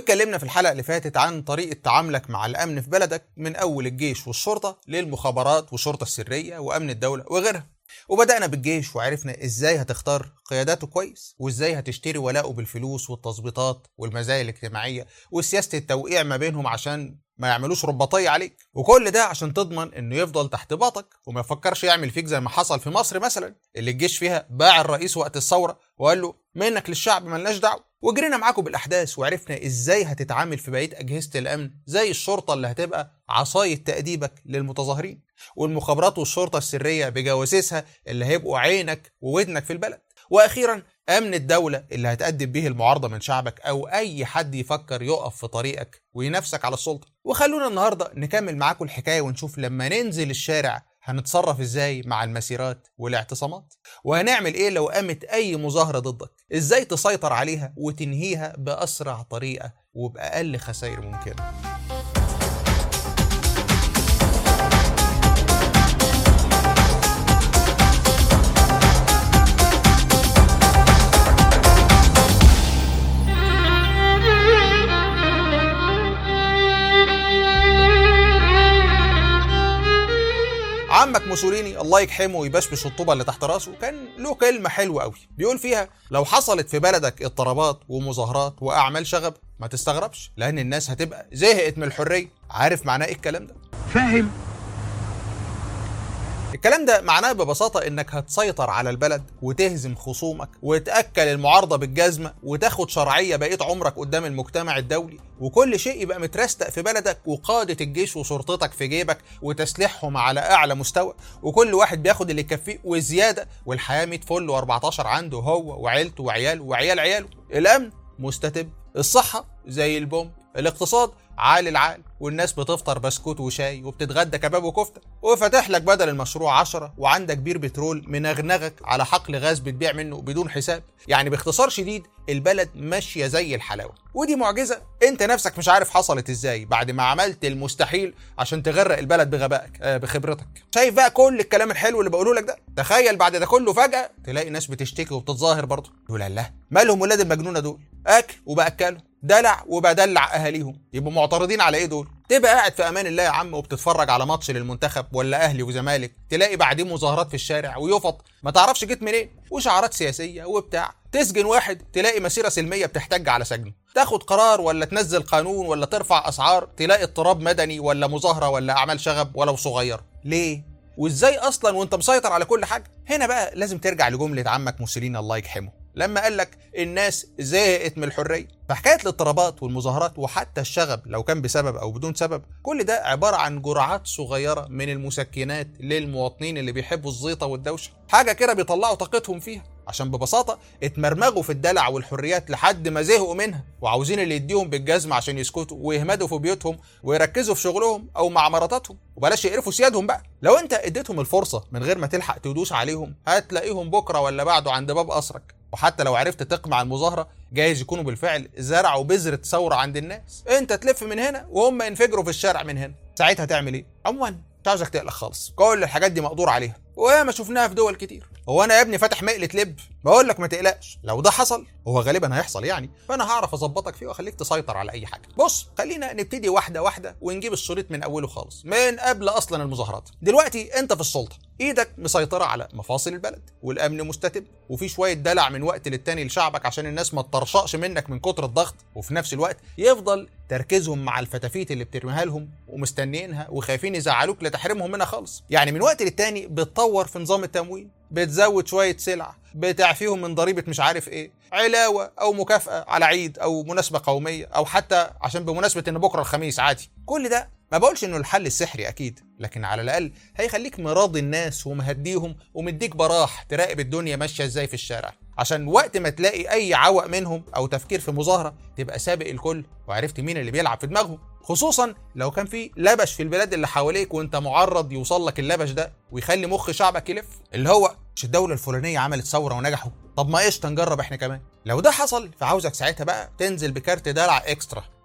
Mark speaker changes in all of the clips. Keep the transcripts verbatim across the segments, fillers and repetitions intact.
Speaker 1: اتكلمنا في الحلقة اللي فاتت عن طريقة تعاملك مع الأمن في بلدك من أول الجيش والشرطة للمخابرات والشرطة السرية وأمن الدولة وغيرها. وبدأنا بالجيش وعرفنا إزاي هتختار قياداته كويس، وإزاي هتشتري ولاءه بالفلوس والتظبيطات والمزايا الاجتماعية وسياسة التوقيع ما بينهم عشان ما يعملوش رباطية عليك، وكل ده عشان تضمن إنه يفضل تحت باطك وما يفكرش يعمل فيك زي ما حصل في مصر مثلا، اللي الجيش فيها باع الرئيس وقت الثورة وقال له منك للشعب ملناش دعوة. وجرينا معاكم بالأحداث وعرفنا إزاي هتتعامل في بقية أجهزة الأمن زي الشرطة اللي هتبقى عصاية تأديبك للمتظاهرين، والمخابرات والشرطة السرية بجواسيسها اللي هيبقوا عينك وودنك في البلد، وأخيرا أمن الدولة اللي هتأدب به المعارضة من شعبك أو أي حد يفكر يقف في طريقك وينافسك على السلطة. وخلونا النهاردة نكمل معاكم الحكاية ونشوف لما ننزل الشارع هنتصرف ازاي مع المسيرات والاعتصامات، وهنعمل ايه لو قامت اي مظاهرة ضدك، ازاي تسيطر عليها وتنهيها بأسرع طريقة وبأقل خسائر ممكنة. عمك موسوليني الله يجحمه ويبشبش الطوبة اللي تحت راسه كان له كلمة حلوة قوي بيقول فيها لو حصلت في بلدك اضطرابات ومظاهرات وأعمال شغب ما تستغربش، لأن الناس هتبقى زهقت من الحرية. عارف معناه ايه الكلام ده؟
Speaker 2: فاهم؟
Speaker 1: الكلام ده معناه ببساطة انك هتسيطر على البلد وتهزم خصومك وتأكل المعارضة بالجزمة وتاخد شرعية بقيت عمرك قدام المجتمع الدولي، وكل شيء يبقى مترستق في بلدك وقادة الجيش وشرطتك في جيبك وتسليحهم على أعلى مستوى، وكل واحد بياخد اللي يكفيه وزيادة، والحياة مية فل واربعتاشر عنده هو وعيلته وعياله وعيال عياله. الأمن مستتب، الصحة زي البوم، الاقتصاد عال العال، والناس بتفطر بسكوت وشاي وبتتغدى كباب وكفتة، وفتح لك بدل المشروع عشرة وعندك بير بترول منغنغك على حقل غاز بتبيع منه بدون حساب. يعني باختصار شديد البلد ماشية زي الحلاوة، ودي معجزة انت نفسك مش عارف حصلت ازاي بعد ما عملت المستحيل عشان تغرق البلد بغبائك آه بخبرتك. شايف بقى كل الكلام الحلو اللي بقوله لك ده؟ تخيل بعد ده كله فجأة تلاقي ناس بتشتكي وبتتظاهر برضه. يقول الله مالهم ولاد المجنونة دول؟ اكل وباكلهم، دلع وبدلع اهاليهم، يبقوا معترضين على ايه دول؟ تبقى قاعد في امان الله يا عم وبتتفرج على ماتش للمنتخب ولا اهلي وزمالك، تلاقي بعدين مظاهرات في الشارع ويفط ما تعرفش جيت منين وشعارات سياسيه وبتاع، تسجن واحد تلاقي مسيره سلميه بتحتج على سجنه، تاخد قرار ولا تنزل قانون ولا ترفع اسعار تلاقي اضطراب مدني ولا مظاهره ولا اعمال شغب ولو صغيره. ليه؟ وازاي اصلا وانت مسيطر على كل حاجه؟ هنا بقى لازم ترجع لجمله عمك موسوليني الله يجحمه لما قال لك الناس زهقت من الحريه. فحكايه الاضطرابات والمظاهرات وحتى الشغب لو كان بسبب او بدون سبب، كل ده عباره عن جرعات صغيره من المسكنات للمواطنين اللي بيحبوا الزيطه والدوشه، حاجه كده بيطلعوا طاقتهم فيها عشان ببساطه اتمرمغوا في الدلع والحريات لحد ما زهقوا منها وعاوزين اللي يديهم بالجزم عشان يسكتوا ويهمدوا في بيوتهم ويركزوا في شغلهم او مع مراتاتهم وبلاش يقرفوا سيادهم بقى. لو انت اديتهم الفرصه من غير ما تلحق تدوس عليهم هتلاقيهم بكره ولا بعده عند باب قصرك، وحتى لو عرفت تقمع المظاهره جايز يكونوا بالفعل زرعوا بذرة ثوره عند الناس، انت تلف من هنا وهم ينفجروا في الشارع من هنا، ساعتها تعمل ايه؟ عموما مش عاوزك تقلق خالص، كل الحاجات دي مقدور عليها وياما شفناها في دول كتير. هو انا يا ابني فاتح مقلة لب؟ بقول لك ما تقلقش، لو ده حصل هو غالبا هيحصل يعني، فانا هعرف اظبطك فيه واخليك تسيطر على اي حاجه. بص خلينا نبتدي واحده واحده ونجيب الشريط من اوله خالص من قبل اصلا المظاهرات. دلوقتي انت في السلطه، ايدك مسيطره على مفاصل البلد والامن مستتب وفي شويه دلع من وقت للتاني لشعبك عشان الناس ما تطرشقش منك من كتر الضغط، وفي نفس الوقت يفضل تركيزهم مع الفتافيت اللي بترميها لهم ومستنيينها وخايفين يزعلوك لتحرمهم منها خالص. يعني من وقت للتاني بتطور في نظام التموين، بتزود شويه سلع، بتعفيهم من ضريبه مش عارف ايه، علاوه او مكافاه على عيد او مناسبه قوميه او حتى عشان بمناسبه ان بكره الخميس عادي. كل ده ما بقولش انه الحل السحري اكيد، لكن على الاقل هيخليك مراضي الناس ومهديهم ومديك براح تراقب الدنيا ماشيه ازاي في الشارع، عشان وقت ما تلاقي اي عوق منهم او تفكير في مظاهره تبقى سابق الكل وعرفت مين اللي بيلعب في دماغهم، خصوصا لو كان في لبش في البلاد اللي حواليك وانت معرض يوصل لك اللبش ده ويخلي مخ شعبك يلف، اللي هو مش الدوله الفلانيه عملت ثوره ونجحوا، طب ما ايش نجرب احنا كمان. لو ده حصل فعاوزك ساعتها بقى تنزل بكارت دلع اكسترا،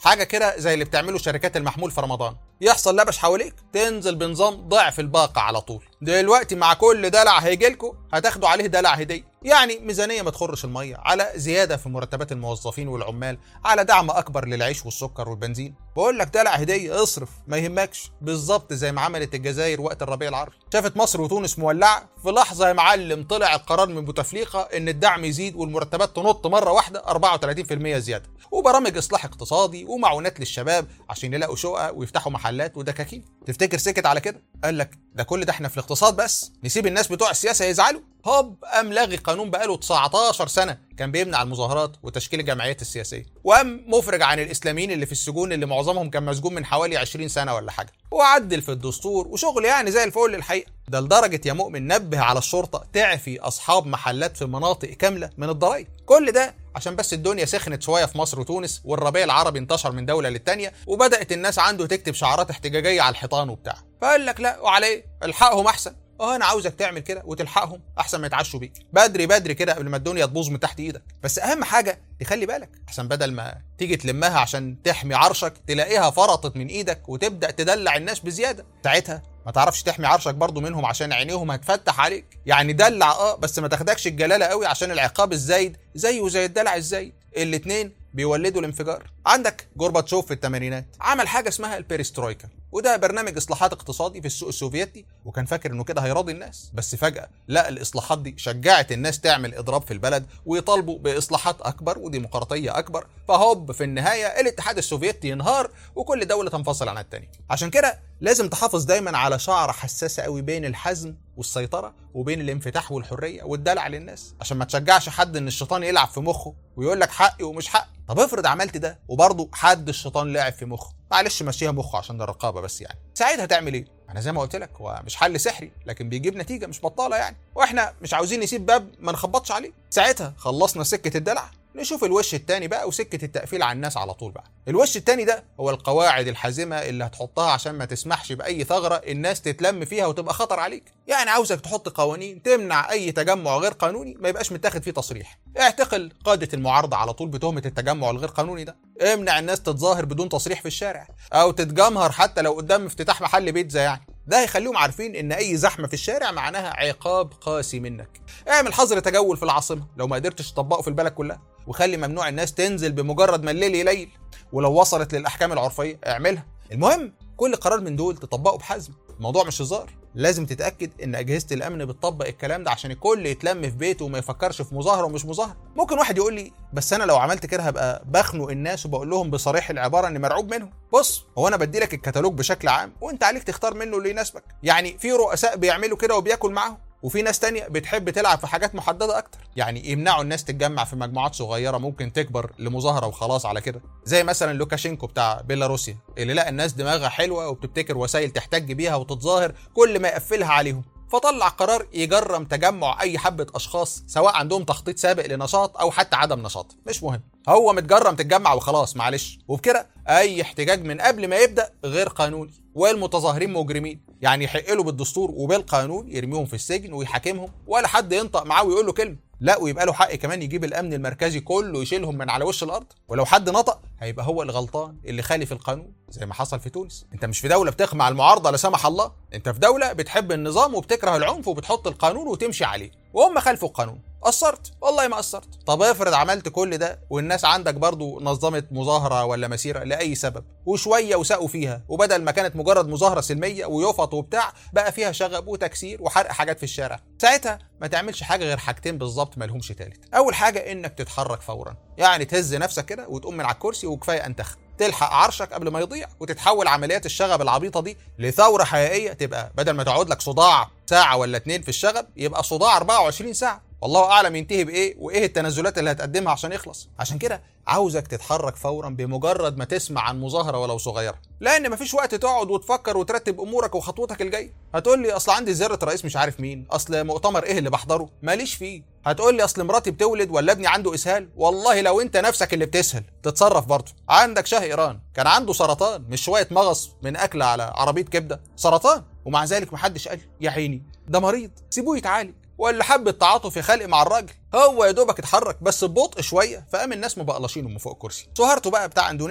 Speaker 1: حاجه كده زي اللي بتعمله شركات المحمول في رمضان. يحصل لبش حواليك تنزل بنظام ضعف الباقه على طول. دلوقتي مع كل دلع هيجيلكوا هتاخدوا عليه دلع هديه، يعني ميزانيه ما تخرش الميه، على زياده في مرتبات الموظفين والعمال، على دعم اكبر للعيش والسكر والبنزين. بقول لك دلع هديه، اصرف ما يهمكش. بالظبط زي ما عملت الجزائر وقت الربيع العربي. شافت مصر وتونس مولعه، في لحظه يا معلم طلع القرار من بوتفليقه ان الدعم يزيد والمرتبات تنط مره واحده أربعة وثلاثين بالمئة زياده، وبرامج اصلاح اقتصادي ومعونات للشباب عشان يلاقوا شقق ويفتحوا محلات ودكاكين. تفتكر سكت على كده؟ قال لك ده كل ده احنا في الاقتصاد بس، نسيب الناس بتوع السياسه يزعلوا؟ هوب قام لاغي قانون بقاله تسعتاشر سنه كان بيمنع المظاهرات وتشكيل الجمعيات السياسيه، وقام مفرج عن الاسلاميين اللي في السجون اللي معظمهم كان مسجون من حوالي عشرين سنه ولا حاجه، وعدل في الدستور وشغل يعني زي الفل الحقيقه. ده لدرجه يا مؤمن نبه على الشرطه تعفي اصحاب محلات في مناطق كامله من الضرايب. كل ده عشان بس الدنيا سخنت شويه في مصر وتونس، والربيع العربي انتشر من دوله للتانيه، وبدات الناس عنده تكتب شعارات احتجاجيه على الحيطان وبتاع. فقال لك لا وعلى ايه؟ الحقهم احسن. اه انا عاوزك تعمل كده وتلحقهم احسن ما يتعشوا بيك بدري بدري كده قبل ما الدنيا تبوظ من تحت ايدك. بس اهم حاجه تخلي بالك احسن بدل ما تيجي تلمها عشان تحمي عرشك تلاقيها فرطت من ايدك وتبدا تدلع الناس بزياده، ساعتها ما تعرفش تحمي عرشك برضو منهم عشان عينيهم هتفتح عليك. يعني دلع اه بس ما تاخدكش الجلاله قوي عشان العقاب الزايد زيه زي الدلع الزايد، الاتنين بيولدوا الانفجار. عندك جورباتشوف في الثمانينات عمل حاجه اسمها البيرسترويكا، وده برنامج اصلاحات اقتصادي في السوق السوفيتي، وكان فاكر انه كده هيراضي الناس، بس فجاه لا الاصلاحات دي شجعت الناس تعمل اضراب في البلد ويطالبوا باصلاحات اكبر وديمقراطيه اكبر، فهوب في النهايه الاتحاد السوفيتي ينهار وكل دوله تنفصل عن الثانيه. عشان كده لازم تحافظ دايما على شعره حساسه قوي بين الحزم والسيطره وبين الانفتاح والحريه والدلع للناس، عشان ما تشجعش حد ان الشيطان يلعب في مخه ويقول لك حقي ومش حقي. طب افرض عملت ده وبرضه حد الشيطان لعب في مخه، معلش مشيها مخه عشان ده الرقابه بس، يعني ساعتها تعمل ايه؟ انا زي ما قلت لك هو مش حل سحري لكن بيجيب نتيجه مش بطاله يعني، واحنا مش عاوزين نسيب باب ما نخبطش عليه. ساعتها خلصنا سكه الدلع، نشوف الوش التاني بقى وسكه التقفيل على الناس على طول بقى. الوش التاني ده هو القواعد الحازمه اللي هتحطها عشان ما تسمحش باي ثغره الناس تتلم فيها وتبقى خطر عليك. يعني عاوزك تحط قوانين تمنع اي تجمع غير قانوني ما يبقاش متاخد فيه تصريح، اعتقل قاده المعارضه على طول بتهمه التجمع الغير قانوني ده، امنع الناس تتظاهر بدون تصريح في الشارع او تتجمهر حتى لو قدام افتتاح محل بيتزا، يعني ده هيخليهم عارفين ان اي زحمه في الشارع معناها عقاب قاسي منك. اعمل حظر تجول في العاصمه لو ما قدرتش تطبقه في البلد كلها، وخلي ممنوع الناس تنزل بمجرد ما الليل يليل، ولو وصلت للاحكام العرفيه اعملها. المهم كل قرار من دول تطبقه بحزم، الموضوع مش هزار. لازم تتاكد ان اجهزه الامن بتطبق الكلام ده عشان الكل يتلم في بيته وما يفكرش في مظاهره ومش مظاهره. ممكن واحد يقول لي بس انا لو عملت كده هبقى بخنق الناس وبقول لهم بصريح العباره اني مرعوب منهم. بص هو انا بدي لك الكتالوج بشكل عام وانت عليك تختار منه اللي يناسبك. يعني في رؤساء بيعملوا كده وبياكل معاهم، وفي ناس تانية بتحب تلعب في حاجات محددة أكتر، يعني يمنعوا الناس تتجمع في مجموعات صغيرة ممكن تكبر لمظاهرة وخلاص على كده، زي مثلا لوكاشينكو بتاع بيلاروسيا اللي لقى الناس دماغها حلوة وبتبتكر وسائل تحتج بيها وتتظاهر كل ما يقفلها عليهم، فطلع قرار يجرم تجمع أي حبة أشخاص سواء عندهم تخطيط سابق لنشاط أو حتى عدم نشاط، مش مهم، هو متجرم تتجمع وخلاص معلش. وبكده أي احتجاج من قبل ما يبدأ غير قانوني، والمتظاهرين مجرمين، يعني يحق له بالدستور وبالقانون يرميهم في السجن ويحاكمهم ولا حد ينطق معاه ويقول له كلمه، لا ويبقى له حق كمان يجيب الامن المركزي كله يشيلهم من على وش الارض، ولو حد نطق هيبقى هو الغلطان اللي خالف القانون زي ما حصل في تونس. انت مش في دوله بتقمع المعارضه لا سمح الله، انت في دوله بتحب النظام وبتكره العنف وبتحط القانون وتمشي عليه، وهم خالفوا القانون. قصرت؟ والله ما قصرت. طب افرض عملت كل ده والناس عندك برضو نظمت مظاهره ولا مسيره لاي سبب وشويه وسقوا فيها، وبدل ما كانت مجرد مظاهره سلميه ويفط وبتاع بقى فيها شغب وتكسير وحرق حاجات في الشارع، ساعتها ما تعملش حاجه غير حاجتين بالظبط ما لهمش تالت. اول حاجه انك تتحرك فورا، يعني تهز نفسك كده وتقوم من على الكرسي وكفايه انتخ، تلحق عرشك قبل ما يضيع وتتحول عمليات الشغب العبيطه دي لثوره حقيقيه، تبقى بدل ما تقعد لك صداع ساعه ولا اتنين في الشغب يبقى صداع أربعة وعشرين ساعه، والله اعلم ينتهي بايه وايه التنازلات اللي هتقدمها عشان يخلص. عشان كده عاوزك تتحرك فورا بمجرد ما تسمع عن مظاهره ولو صغيره، لان مفيش وقت تقعد وتفكر وترتب امورك وخطوتك الجايه. هتقول لي اصل عندي زياره رئيس مش عارف مين، اصل مؤتمر ايه اللي بحضره، ماليش فيه. هتقول لي اصل مراتي بتولد ولا ابني عنده اسهال، والله لو انت نفسك اللي بتسهل تتصرف برضه. عندك شاه ايران كان عنده سرطان، مش شويه مغص من اكل على عربيه كبده، سرطان، ومع ذلك محدش قال يا عيني ده مريض سيبوه يتعالج، ولا حب التعاطف يخلق مع الراجل، هو يا دوبك اتحرك بس ببطء شويه فقام الناس مبقلشينه من فوق الكرسي. سهرته بقى بتاع اندونيسيا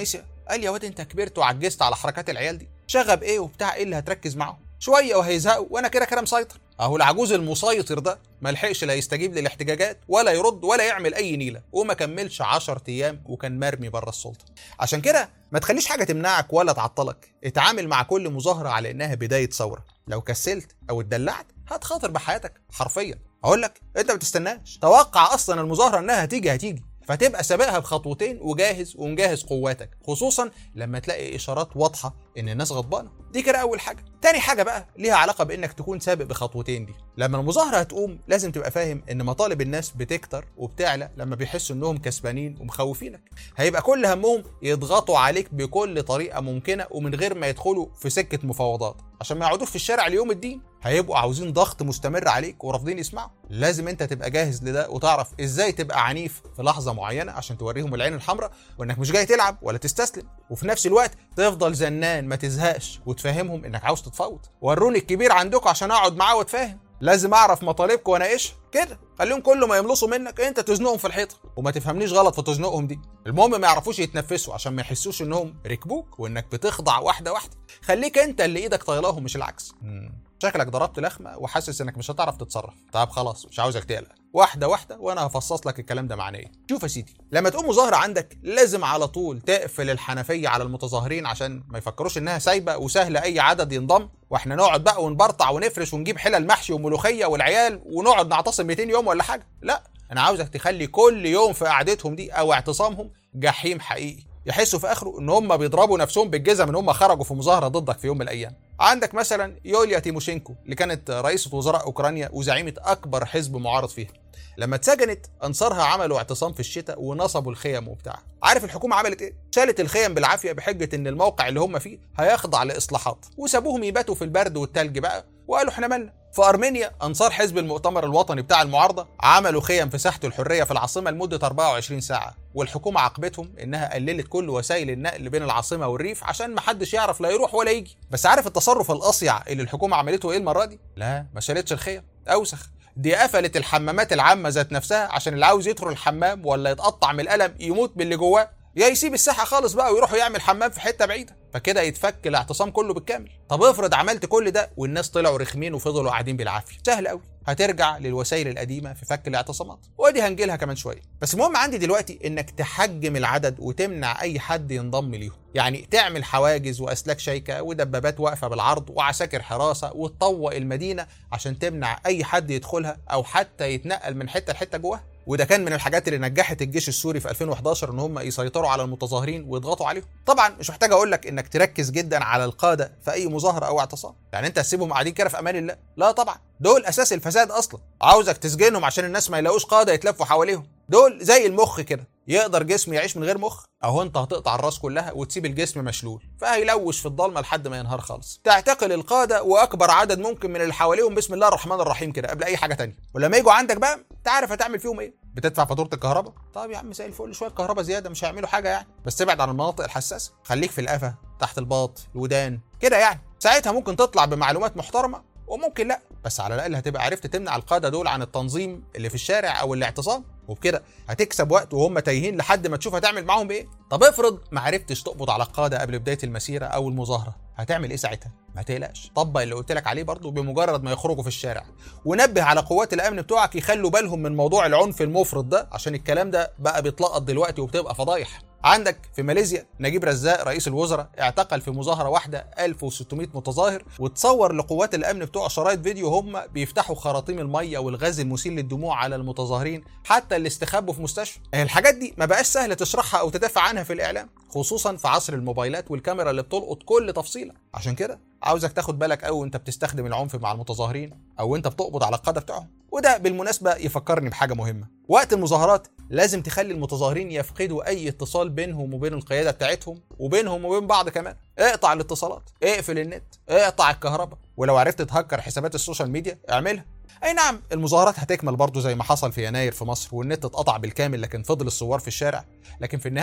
Speaker 1: قال يا واد انت كبرت وعجزت على حركات العيال دي، شغب ايه وبتاع ايه اللي هتركز معاهم؟ شويه وهيزهقوا وانا كده كده مسيطر. اهو العجوز المسيطر ده ما لحقش لا يستجيب للاحتجاجات ولا يرد ولا يعمل اي نيله، وما كملش عشرة ايام وكان مرمي بره السلطه. عشان كده ما تخليش حاجه تمنعك ولا تعطلك، اتعامل مع كل مظاهره على انها بدايه ثوره. لو كسلت او اتدلعت هتخاطر بحياتك حرفيا. اقول لك انت ما تستناش، توقع اصلا المظاهره انها هتيجي هتيجي، فتبقى سابقها بخطوتين وجاهز ومجهز قواتك، خصوصا لما تلاقي اشارات واضحه ان الناس غضبانه. دي كده اول حاجه. تاني حاجه بقى ليها علاقه بانك تكون سابق بخطوتين. دي لما المظاهره هتقوم لازم تبقى فاهم ان مطالب الناس بتكتر وبتعلى لما بيحسوا انهم كسبانين ومخوفينك. هيبقى كل همهم يضغطوا عليك بكل طريقه ممكنه ومن غير ما يدخلوا في سكه مفاوضات عشان ما يقعدوش في الشارع ليوم الدين. هيبقوا عاوزين ضغط مستمر عليك ورافضين يسمعوا. لازم انت تبقى جاهز لده وتعرف ازاي تبقى عنيف في لحظه معينه عشان توريهم العين الحمراء وانك مش جاي تلعب ولا تستسلم، وفي نفس الوقت تفضل زنان ما تزهقش وتفهمهم انك عاوز تتفاوض. وروني الكبير عندكم عشان اقعد معاه واتفاهم، لازم اعرف مطالبكم واناقشها كده. خليهم كل ما يملصوا منك انت تزنقهم في الحيطه، وما تفهمنيش غلط في تزنقهم دي. المهم ما يعرفوش يتنفسوا عشان ما يحسوش انهم ركبوك وانك بتخضع واحده واحده. خليك انت اللي ايدك طايلاهم مش العكس. مم. شكلك ضربت لخمه وحاسس انك مش هتعرف تتصرف. طب خلاص مش عاوزك تقلق، واحده واحده وانا هفصص لك الكلام ده معناه. شوف يا سيدي، لما تقوم مظاهره عندك لازم على طول تقفل الحنفيه على المتظاهرين عشان ما يفكروش انها سايبه وسهله اي عدد ينضم، واحنا نقعد بقى ونبرطع ونفرش ونجيب حلل محشي وملوخيه والعيال ونقعد نعتصم مئتين يوم ولا حاجه. لا، انا عاوزك تخلي كل يوم في قعدتهم دي او اعتصامهم جحيم حقيقي، يحسوا في اخره ان هم بيضربوا نفسهم بالجزم ان هم خرجوا في مظاهره ضدك في يوم من الايام. عندك مثلا يوليا تيموشينكو اللي كانت رئيسه وزراء اوكرانيا وزعيمه اكبر حزب معارض فيها. لما اتسجنت انصارها عملوا اعتصام في الشتاء ونصبوا الخيم وبتاع. عارف الحكومه عملت ايه؟ شالت الخيم بالعافيه بحجه ان الموقع اللي هم فيه هيخضع لاصلاحات، وسابوهم يباتوا في البرد والتلج بقى وقالوا احنا مالنا. في ارمينيا انصار حزب المؤتمر الوطني بتاع المعارضه عملوا خيم في ساحه الحريه في العاصمه لمده أربعة وعشرين ساعه، والحكومه عاقبتهم انها قللت كل وسائل النقل بين العاصمه والريف عشان ما حدش يعرف لا يروح ولا يجي. بس عارف التصرف الاصيع اللي الحكومه عملته ايه المره دي؟ لا، ما شالتش الخيم، اوسخ، دي قفلت الحمامات العامه ذات نفسها عشان اللي عاوز يدخل الحمام ولا يتقطع من الالم يموت باللي جواه، يا يسيب الساحه خالص بقى ويروح يعمل حمام في حته بعيده، فكده يتفك الاعتصام كله بالكامل. طب افرض عملت كل ده والناس طلعوا رخمين وفضلوا قاعدين بالعافيه، سهل قوي، هترجع للوسائل القديمه في فك الاعتصامات، ودي هنجيلها كمان شويه. بس المهم عندي دلوقتي انك تحجم العدد وتمنع اي حد ينضم ليهم، يعني تعمل حواجز واسلاك شيكه ودبابات واقفه بالعرض وعساكر حراسه وتطوق المدينه عشان تمنع اي حد يدخلها او حتى يتنقل من حته لحته جواها. وده كان من الحاجات اللي نجحت الجيش السوري في ألفين وإحداشر ان هم يسيطروا على المتظاهرين ويضغطوا عليهم. طبعا مش محتاج اقول لك انك تركز جدا على القاده في اي مظاهره او اعتصام، يعني انت تسيبهم قاعدين كده في امان الله؟ لا طبعا، دول اساس الفساد اصلا. عاوزك تسجنهم عشان الناس ما يلاقوش قاده يتلفوا حواليهم. دول زي المخ كده، يقدر جسم يعيش من غير مخ؟ اهو انت هتقطع الراس كلها وتسيب الجسم مشلول فهيلوش في الضلمه لحد ما ينهار خالص. تعتقل القاده واكبر عدد ممكن من اللي حواليهم بسم الله الرحمن الرحيم كده قبل اي حاجه تانية، ولما يجوا عندك بقى تعرف هتعمل فيهم ايه؟ بتدفع فاتوره الكهرباء؟ طب يا عم زي الفل، شويه كهرباء زياده مش هيعملوا حاجه يعني، بس ابعد عن المناطق الحساسه، خليك في القفا، تحت الباط، الودان كده يعني. ساعتها ممكن تطلع بمعلومات محترمه وممكن لا، بس على الاقل هتبقى عرفت تمنع القاده دول عن التنظيم اللي في الشارع او الاعتصام، وبكده هتكسب وقت وهم تايهين لحد ما تشوف هتعمل معاهم ايه. طب افرض ما عرفتش تقبض على القاده قبل بدايه المسيره او المظاهره، هتعمل ايه ساعتها؟ ما تقلقش، طبق اللي قلت لك عليه برضه بمجرد ما يخرجوا في الشارع، ونبه على قوات الامن بتوعك يخلوا بالهم من موضوع العنف المفرط ده عشان الكلام ده بقى بيتلقط دلوقتي وبتبقى فضايح. عندك في ماليزيا نجيب رزاق رئيس الوزراء اعتقل في مظاهره واحده ألف وستمائة متظاهر، وتصور لقوات الامن بتوع شرايط فيديو هم بيفتحوا خراطيم الميه والغاز المسيل للدموع على المتظاهرين حتى اللي استخبوا في مستشفى. الحاجات دي ما بقاش سهل تشرحها او تدافع عنها في الاعلام، خصوصا في عصر الموبايلات والكاميرا اللي بتلقط كل تفصيله. عشان كده عاوزك تاخد بالك قوي وانت بتستخدم العنف مع المتظاهرين او انت بتقبض على القاده بتاعهم. وده بالمناسبه يفكرني بحاجه مهمه، وقت المظاهرات لازم تخلي المتظاهرين يفقدوا اي اتصال بينهم وبين القياده بتاعتهم وبينهم وبين بعض كمان. اقطع الاتصالات، اقفل النت، اقطع الكهرباء، ولو عرفت تهكر حسابات السوشيال ميديا اعملها. اي نعم المظاهرات هتكمل برضو زي ما حصل في يناير في مصر والنت اتقطع بالكامل لكن فضل الثوار في الشارع، لكن في النهايه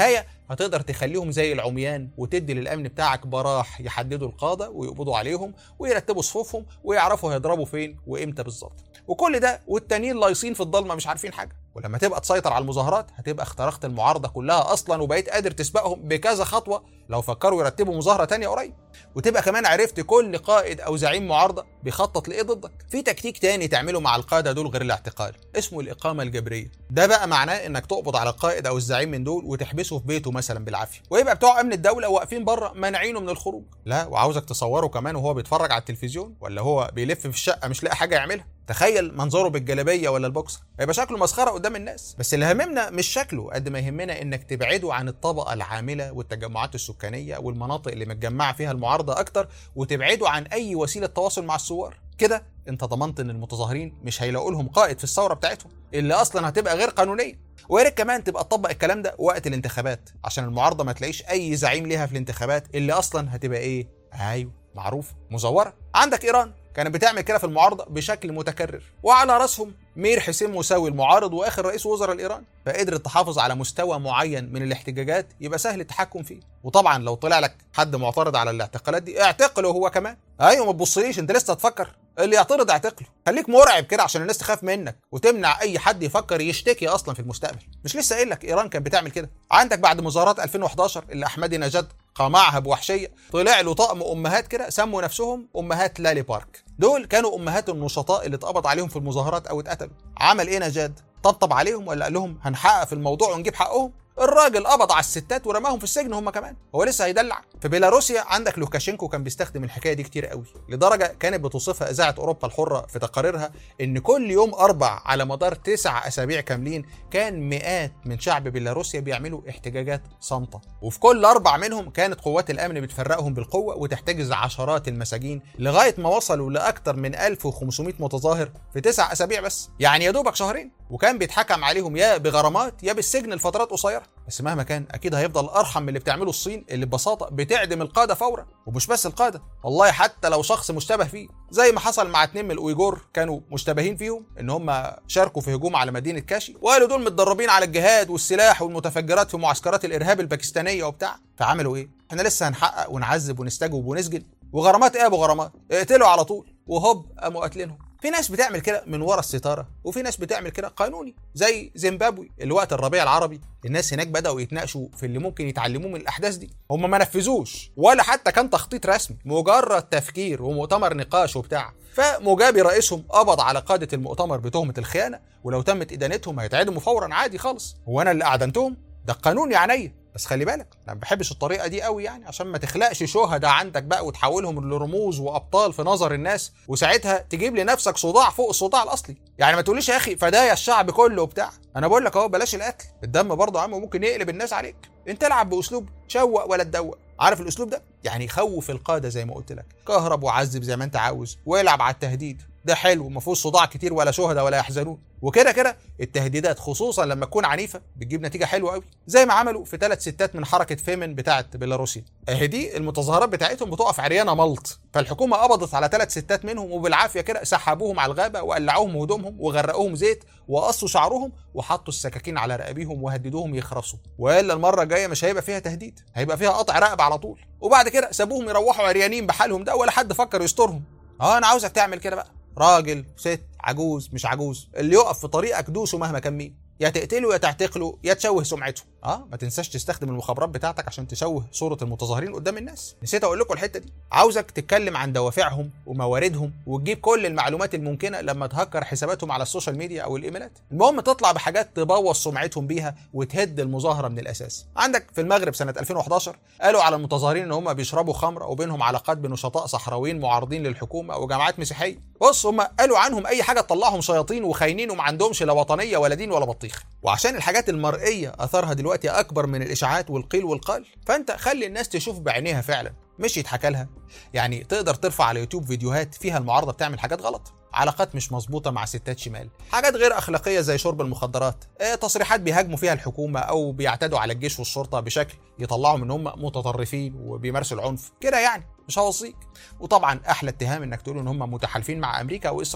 Speaker 1: هتقدر تخليهم زي العميان وتدي للامن بتاعك براح يحددوا القاده ويقبضوا عليهم ويرتبوا صفوفهم ويعرفوا هيضربوا فين وامتى بالظبط. وكل ده والتانيين لايصين في الضلمه مش عارفين حاجه. ولما تبقى تسيطر على المظاهرات هتبقى اخترقت المعارضه كلها اصلا وبقيت قادر تسبقهم بكذا خطوه لو فكروا يرتبوا مظاهره تانية قريب. وتبقى كمان عرفت كل قائد او زعيم معارضه بيخطط لايه ضدك. في تكتيك تاني تعمله مع القاده دول غير الاعتقال اسمه الاقامه الجبريه. ده بقى معناه انك تقبض على القائد او الزعيم من دول وتحبسه في بيته مثلا بالعافيه، ويبقى بتوع امن الدوله واقفين بره مانعينه من الخروج. لا وعاوزك تصوره كمان وهو بيتفرج على التلفزيون ولا هو بيلف في الشقه مش لاقي حاجه يعملها. تخيل منظره بالجلابيه ولا البوكسر، هيبقى شكله مسخره قدام الناس. بس اللي هممنا مش شكله قد ما يهمنا انك تبعده عن الطبقه العامله والتجمعات السكانيه والمناطق اللي متجمعه فيها المعارضه اكتر، وتبعده عن اي وسيله تواصل مع الثوار. كده انت ضمنت ان المتظاهرين مش هيلاقوا لهم قائد في الثوره بتاعتهم اللي اصلا هتبقى غير قانونيه. ويا ريت كمان تبقى تطبق الكلام ده وقت الانتخابات عشان المعارضه ما تلاقيش اي زعيم ليها في الانتخابات اللي اصلا هتبقى ايه؟ ايوه معروف مزوره. عندك ايران كانت بتعمل كده في المعارضه بشكل متكرر، وعلى راسهم مير حسين موسوي المعارض واخر رئيس وزراء الايران، فقدرت تحافظ على مستوى معين من الاحتجاجات يبقى سهل التحكم فيه. وطبعا لو طلع لك حد معترض على الاعتقالات دي اعتقله هو كمان. ايوه ما تبصليش انت لسه تفكر، اللي يعترض اعتقله. خليك مرعب كده عشان الناس تخاف منك وتمنع اي حد يفكر يشتكي اصلا في المستقبل. مش لسه قايل لك ايران كانت بتعمل كده؟ عندك بعد مظاهرات ألفين وحداشر اللي احمدي نجاد قمعها بوحشيه، طلع له طقم امهات كده سموا نفسهم امهات لالي بارك. دول كانوا امهات النشطاء اللي اتقبض عليهم في المظاهرات او اتقتلوا. عمل ايه نجاد؟ طبطب عليهم ولا قال لهم هنحقق في الموضوع ونجيب حقهم؟ الراجل قبض على الستات ورماهم في السجن هم كمان. هو لسه هيدلع؟ في بيلاروسيا عندك لوكاشينكو كان بيستخدم الحكايه دي كتير قوي، لدرجه كانت بتوصفها اذاعه اوروبا الحره في تقاريرها ان كل يوم اربع على مدار تسع اسابيع كاملين كان مئات من شعب بيلاروسيا بيعملوا احتجاجات صامته، وفي كل اربع منهم كانت قوات الامن بتفرقهم بالقوه وتحتجز عشرات المساجين لغايه ما وصلوا لاكثر من ألف وخمسمائة متظاهر في تسع اسابيع بس، يعني يا دوبك شهرين. وكان بيتحكم عليهم يا بغرامات يا بالسجن لفترات قصيره. بس مهما كان اكيد هيفضل ارحم من اللي بتعمله الصين اللي ببساطه بتعدم القاده فورا. ومش بس القاده، والله حتى لو شخص مشتبه فيه، زي ما حصل مع اتنين من الاويجور كانوا مشتبهين فيهم ان هم شاركوا في هجوم على مدينه كاشي، وقالوا دول متدربين على الجهاد والسلاح والمتفجرات في معسكرات الارهاب الباكستانيه وبتاع. فعملوا ايه؟ احنا لسه هنحقق ونعذب ونستجوب ونسجن؟ وغرامات ايه ابو غرامات؟ اقتلوا على طول. وهوب قاموا قاتلينهم. في ناس بتعمل كده من ورا الستاره، وفي ناس بتعمل كده قانوني زي زيمبابوي اللي وقت الربيع العربي الناس هناك بداوا يتناقشوا في اللي ممكن يتعلموه من الاحداث دي. هم ما نفذوش ولا حتى كان تخطيط رسمي، مجرد تفكير ومؤتمر نقاش وبتاع. فموجابي رئيسهم قبض على قاده المؤتمر بتهمه الخيانه، ولو تمت ادانتهم هيتعدموا فورا عادي خالص. هو انا اللي اعدنتهم؟ ده القانون يعني. بس خلي بالك انا ما بحبش الطريقه دي قوي يعني، عشان ما تخلقش شهداء عندك بقى وتحولهم لرموز وابطال في نظر الناس، وساعتها تجيب لنفسك صداع فوق الصداع الاصلي. يعني ما تقوليش يا اخي فدايا الشعب كله وبتاع. انا بقول لك اهو بلاش القتل، الدم برضه يا عم ممكن يقلب الناس عليك. انت العب باسلوب شوق ولا تدوق. عارف الاسلوب ده؟ يعني خوف القاده زي ما قلت لك، كهرب وعذب زي ما انت عاوز، والعب على التهديد. ده حلو ما فيهوش صداع كتير ولا شهداء ولا يحزنون. وكده كده التهديدات خصوصا لما تكون عنيفه بتجيب نتيجه حلوه قوي، زي ما عملوا في ثلاث ستات من حركه فيمن بتاعه بيلاروسيا. اهي دي المتظاهرات بتاعتهم بتقف عريانه ملط، فالحكومه قبضت على ثلاث ستات منهم وبالعافيه كده سحبوهم على الغابه وقلعوهم هدومهم وغرقوهم زيت وقصوا شعرهم وحطوا السكاكين على رقابيهم وهددوهم يخرسوا، والا المره الجايه مش هيبقى فيها تهديد، هيبقى فيها قطع رقبه على طول. وبعد كده سابوهم يروحوا عريانين بحالهم ده ولا حد فكر يسترهم. اه انا عاوزك تعمل كده بقى، راجل ست عجوز مش عجوز، اللي يقف في طريقك دوسه مهما كان مين، يا تقتله يا تعتقله يا تشوه سمعته. اه ما تنساش تستخدم المخابرات بتاعتك عشان تشوه صوره المتظاهرين قدام الناس. نسيت اقول لكم الحته دي. عاوزك تتكلم عن دوافعهم ومواردهم وتجيب كل المعلومات الممكنه لما تهكر حساباتهم على السوشيال ميديا او الايميلات. المهم تطلع بحاجات تبوظ سمعتهم بيها وتهد المظاهره من الاساس. عندك في المغرب سنه ألفين وحداشر قالوا على المتظاهرين ان هم بيشربوا خمره وبينهم علاقات بنشطاء صحراويين معارضين للحكومه وجماعات مسيحيه. بص هم قالوا عنهم اي حاجه تطلعهم شياطين وخاينين وما عندهمش لا وطنيه ولا دين ولا بطيخ. وعشان الحاجات المرئيه اثرها دلوقتي اكبر من الاشاعات والقيل والقال، فانت خلي الناس تشوف بعينيها فعلا مش يتحكى لها. يعني تقدر ترفع على يوتيوب فيديوهات فيها المعارضه بتعمل حاجات غلط، علاقات مش مظبوطه مع ستات شمال، حاجات غير اخلاقيه زي شرب المخدرات، اه تصريحات بيهاجموا فيها الحكومه او بيعتدوا على الجيش والشرطه بشكل يطلعهم ان هم متطرفين وبيمارسوا العنف كده، يعني مش هوصيك. وطبعا احلى اتهام انك تقول ان هم متحالفين مع امريكا او اسرائيل،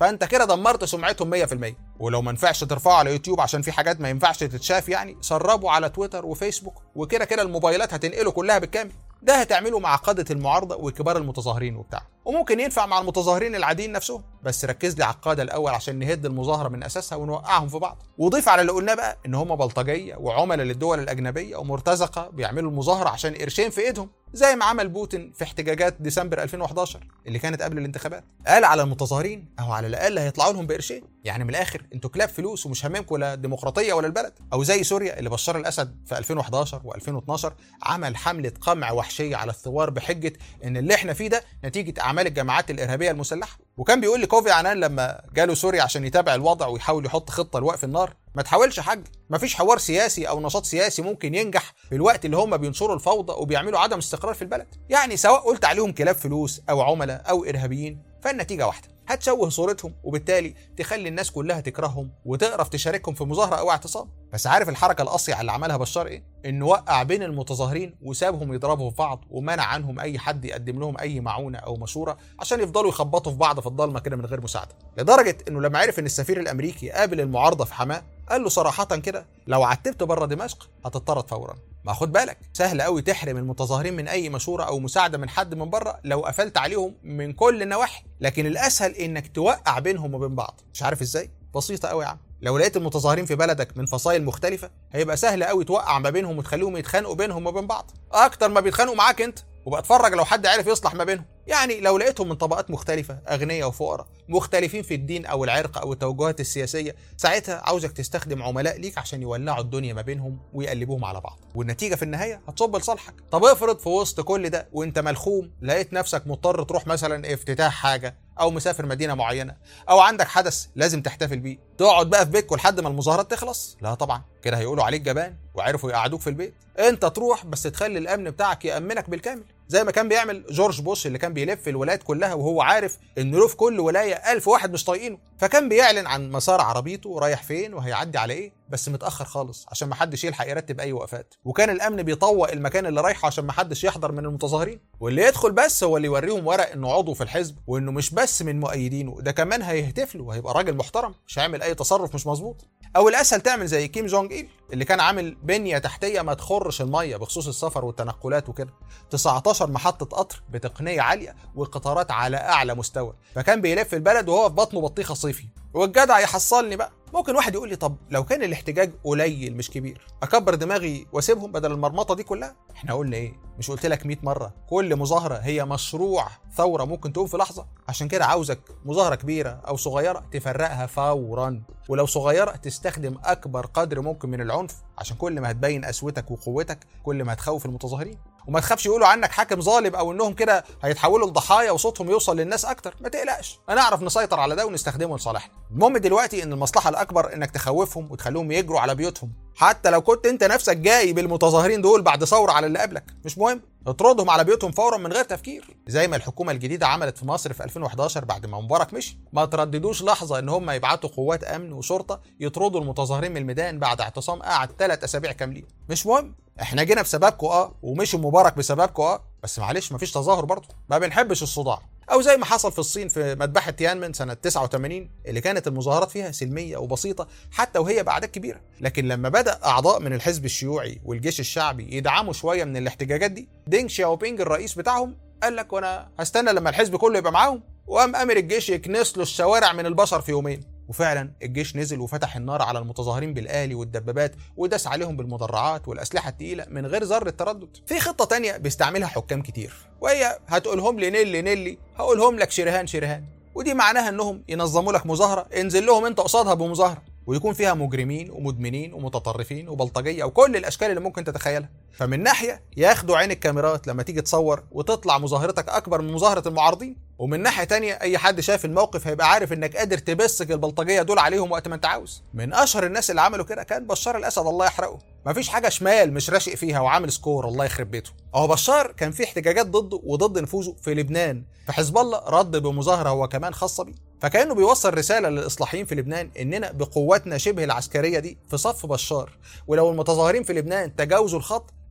Speaker 1: فانت كده دمرت سمعتهم مية في المية. ولو ما ينفعش ترفعه على يوتيوب عشان في حاجات ما ينفعش تتشاف يعني، سربه على تويتر وفيسبوك، وكده كده الموبايلات هتنقله كلها بالكامل. ده هتعمله مع قادة المعارضة وكبار المتظاهرين وبتاع، وممكن ينفع مع المتظاهرين العاديين نفسهم، بس ركز لي على القادة الأول عشان نهد المظاهرة من أساسها ونوقعهم في بعض. وضيف على اللي قلناه بقى إن هم بلطجية وعملاء للدول الأجنبية ومرتزقة بيعملوا المظاهرة عشان قرشين في إيدهم، زي ما عمل بوتين في احتجاجات ديسمبر ألفين وحداشر اللي كانت قبل الانتخابات. قال على المتظاهرين أو على الأقل هيطلعوا لهم بقرشين، يعني من الآخر أنتوا كلاب فلوس ومش هممكم ولا الديمقراطية ولا البلد. أو زي سوريا اللي بشار الأسد في ألفين وحداشر وألفين واثناشر عمل حملة قمع وحشية على الثوار بحجة إن اللي إحنا فيه ده نتيجة أعمال الجماعات الإرهابية المسلحة. وكان بيقول لكوفي عنان لما جاله سوريا عشان يتابع الوضع ويحاول يحط خطة لوقف النار: ما تحاولش حاج، مفيش حوار سياسي او نشاط سياسي ممكن ينجح في الوقت اللي هم بينشروا الفوضى وبيعملوا عدم استقرار في البلد. يعني سواء قلت عليهم كلاب فلوس او عملاء او ارهابيين، فالنتيجه واحده، هتشوه صورتهم وبالتالي تخلي الناس كلها تكرههم وتقرف تشاركهم في مظاهره او اعتصام. بس عارف الحركه الاصيع اللي عملها بشار ايه؟ انه وقع بين المتظاهرين وسابهم يضربوا في بعض، ومنع عنهم اي حد يقدم لهم اي معونه او مشوره عشان يفضلوا يخبطوا في بعض في الضلمه كده من غير مساعده. لدرجه انه لما عرف ان السفير الامريكي قابل المعارضه في حماه، قال له صراحه كده: لو عتبت بره دمشق هتطرد فورا. ما خد بالك، سهل قوي تحرم المتظاهرين من اي مشوره او مساعده من حد من بره لو قفلت عليهم من كل النواحي، لكن الاسهل انك توقع بينهم وبين بعض. مش عارف ازاي؟ بسيطه قوي يا عم. لو لقيت المتظاهرين في بلدك من فصائل مختلفه، هيبقى سهل قوي توقع ما بينهم وتخليهم يتخانقوا بينهم وبين بعض اكتر ما بيتخانقوا معاك انت، وبقى اتفرج لو حد عرف يصلح ما بينهم. يعني لو لقيتهم من طبقات مختلفة، أغنياء وفقراء، مختلفين في الدين أو العرق أو التوجهات السياسية، ساعتها عاوزك تستخدم عملاء ليك عشان يولعوا الدنيا ما بينهم ويقلبوهم على بعض، والنتيجة في النهاية هتصب لصالحك. طب افرض في وسط كل ده وانت ملخوم لقيت نفسك مضطر تروح مثلا افتتاح حاجة أو مسافر مدينة معينة أو عندك حدث لازم تحتفل بيه، تقعد بقى في بيتك لحد ما المظاهرات تخلص؟ لا طبعا، كده هيقولوا عليك جبان وعرفوا يقعدوك في البيت. انت تروح بس تخلي الأمن بتاعك يأمنك بالكامل، زي ما كان بيعمل جورج بوش اللي كان بيلف الولايات كلها وهو عارف ان له في كل ولايه ألف واحد مش طايقينه، فكان بيعلن عن مسار عربيته رايح فين وهيعدي على ايه، بس متاخر خالص عشان ما حدش يلحق يرتب اي وقفات. وكان الامن بيطوق المكان اللي رايحه عشان ما حدش يحضر من المتظاهرين، واللي يدخل بس هو اللي يوريهم ورق انه عضو في الحزب وانه مش بس من مؤيدينه، ده كمان هيهتف له وهيبقى راجل محترم مش هيعمل اي تصرف مش مظبوط. او الاسهل تعمل زي كيم جونج إيل اللي كان عامل بنيه تحتيه ما تخرش الميه بخصوص السفر والتنقلات وكده، تسعتاشر محطه قطر بتقنيه عاليه وقطارات على اعلى مستوى، فكان بيلف البلد وهو في بطنه بطيخه صيفي. والجدع يحصلني بقى. ممكن واحد يقول لي: طب لو كان الاحتجاج قليل مش كبير، اكبر دماغي واسيبهم بدل المرمطه دي كلها؟ احنا قلنا ايه؟ مش قلت لك مية مره كل مظاهره هي مشروع ثوره ممكن تقوم في لحظه؟ عشان كده عاوزك مظاهره كبيره او صغيره تفرقها فورا، ولو صغيره تستخدم اكبر قدر ممكن من العنف، عشان كل ما هتبين قسوتك وقوتك كل ما هتخوف المتظاهرين. وما تخافش يقولوا عنك حاكم ظالم او انهم كده هيتحولوا لضحايا وصوتهم يوصل للناس اكتر، ما تقلقش، هنعرف نسيطر على ده ونستخدمه لصالحنا. المهم دلوقتي ان المصلحه الاكبر انك تخوفهم وتخليهم يجروا على بيوتهم، حتى لو كنت انت نفسك جاي بالمتظاهرين دول بعد ثوره على اللي قبلك، مش مهم، اطردهم على بيوتهم فورا من غير تفكير، زي ما الحكومه الجديده عملت في مصر في ألفين وحداشر بعد ما مبارك مشي. ما ترددوش لحظه ان هم يبعتوا قوات امن وشرطه يطردوا المتظاهرين من الميدان بعد اعتصام قعد ثلاث اسابيع كاملين، مش مهم، احنا جينا بسببكم اه ومشي مبارك بسببكم اه، بس معلش مفيش تظاهر برضه، ما بنحبش الصداع. او زي ما حصل في الصين في مذبحه تيانمن سنه تسعة وثمانين اللي كانت المظاهرات فيها سلميه وبسيطه حتى وهي باعداد كبيره، لكن لما بدا اعضاء من الحزب الشيوعي والجيش الشعبي يدعموا شويه من الاحتجاجات دي، دينغ شياوبينج الرئيس بتاعهم قال لك وانا هستنى لما الحزب كله يبقى معاهم، وقام امر الجيش يكنس له الشوارع من البشر في يومين. وفعلا الجيش نزل وفتح النار على المتظاهرين بالآلي والدبابات وداس عليهم بالمدرعات والأسلحة التقيلة من غير ذرة تردد. في خطة تانية بيستعملها حكام كتير، وهي هتقولهم لي نيلي نيلي هقولهم لك شرهان شرهان، ودي معناها انهم ينظموا لك مظاهرة انزل لهم انت قصادها بمظاهرة، ويكون فيها مجرمين ومدمنين ومتطرفين وبلطجية وكل الأشكال اللي ممكن تتخيلها. فمن ناحية ياخدوا عين الكاميرات لما تيجي تصور وتطلع مظاهرتك أكبر من مظاهرة المعارضين، ومن ناحية تانية أي حد شايف الموقف هيبقى عارف إنك قادر تبسك البلطجية دول عليهم وقت ما أنت عاوز. من أشهر الناس اللي عملوا كده كان بشار الأسد الله يحرقه، مفيش حاجة شمال مش راشق فيها وعامل سكور الله يخرب بيته. أهو بشار كان في احتجاجات ضده وضد نفوذه في لبنان، فحزب الله رد بمظاهرة هو كمان خاصة بيه، فكأنه بيوصل رسالة للإصلاحيين في لبنان إننا بقواتنا شبه العسكرية دي في صف بشار، ولو المتظاهرين في لبنان تجاوزوا الخط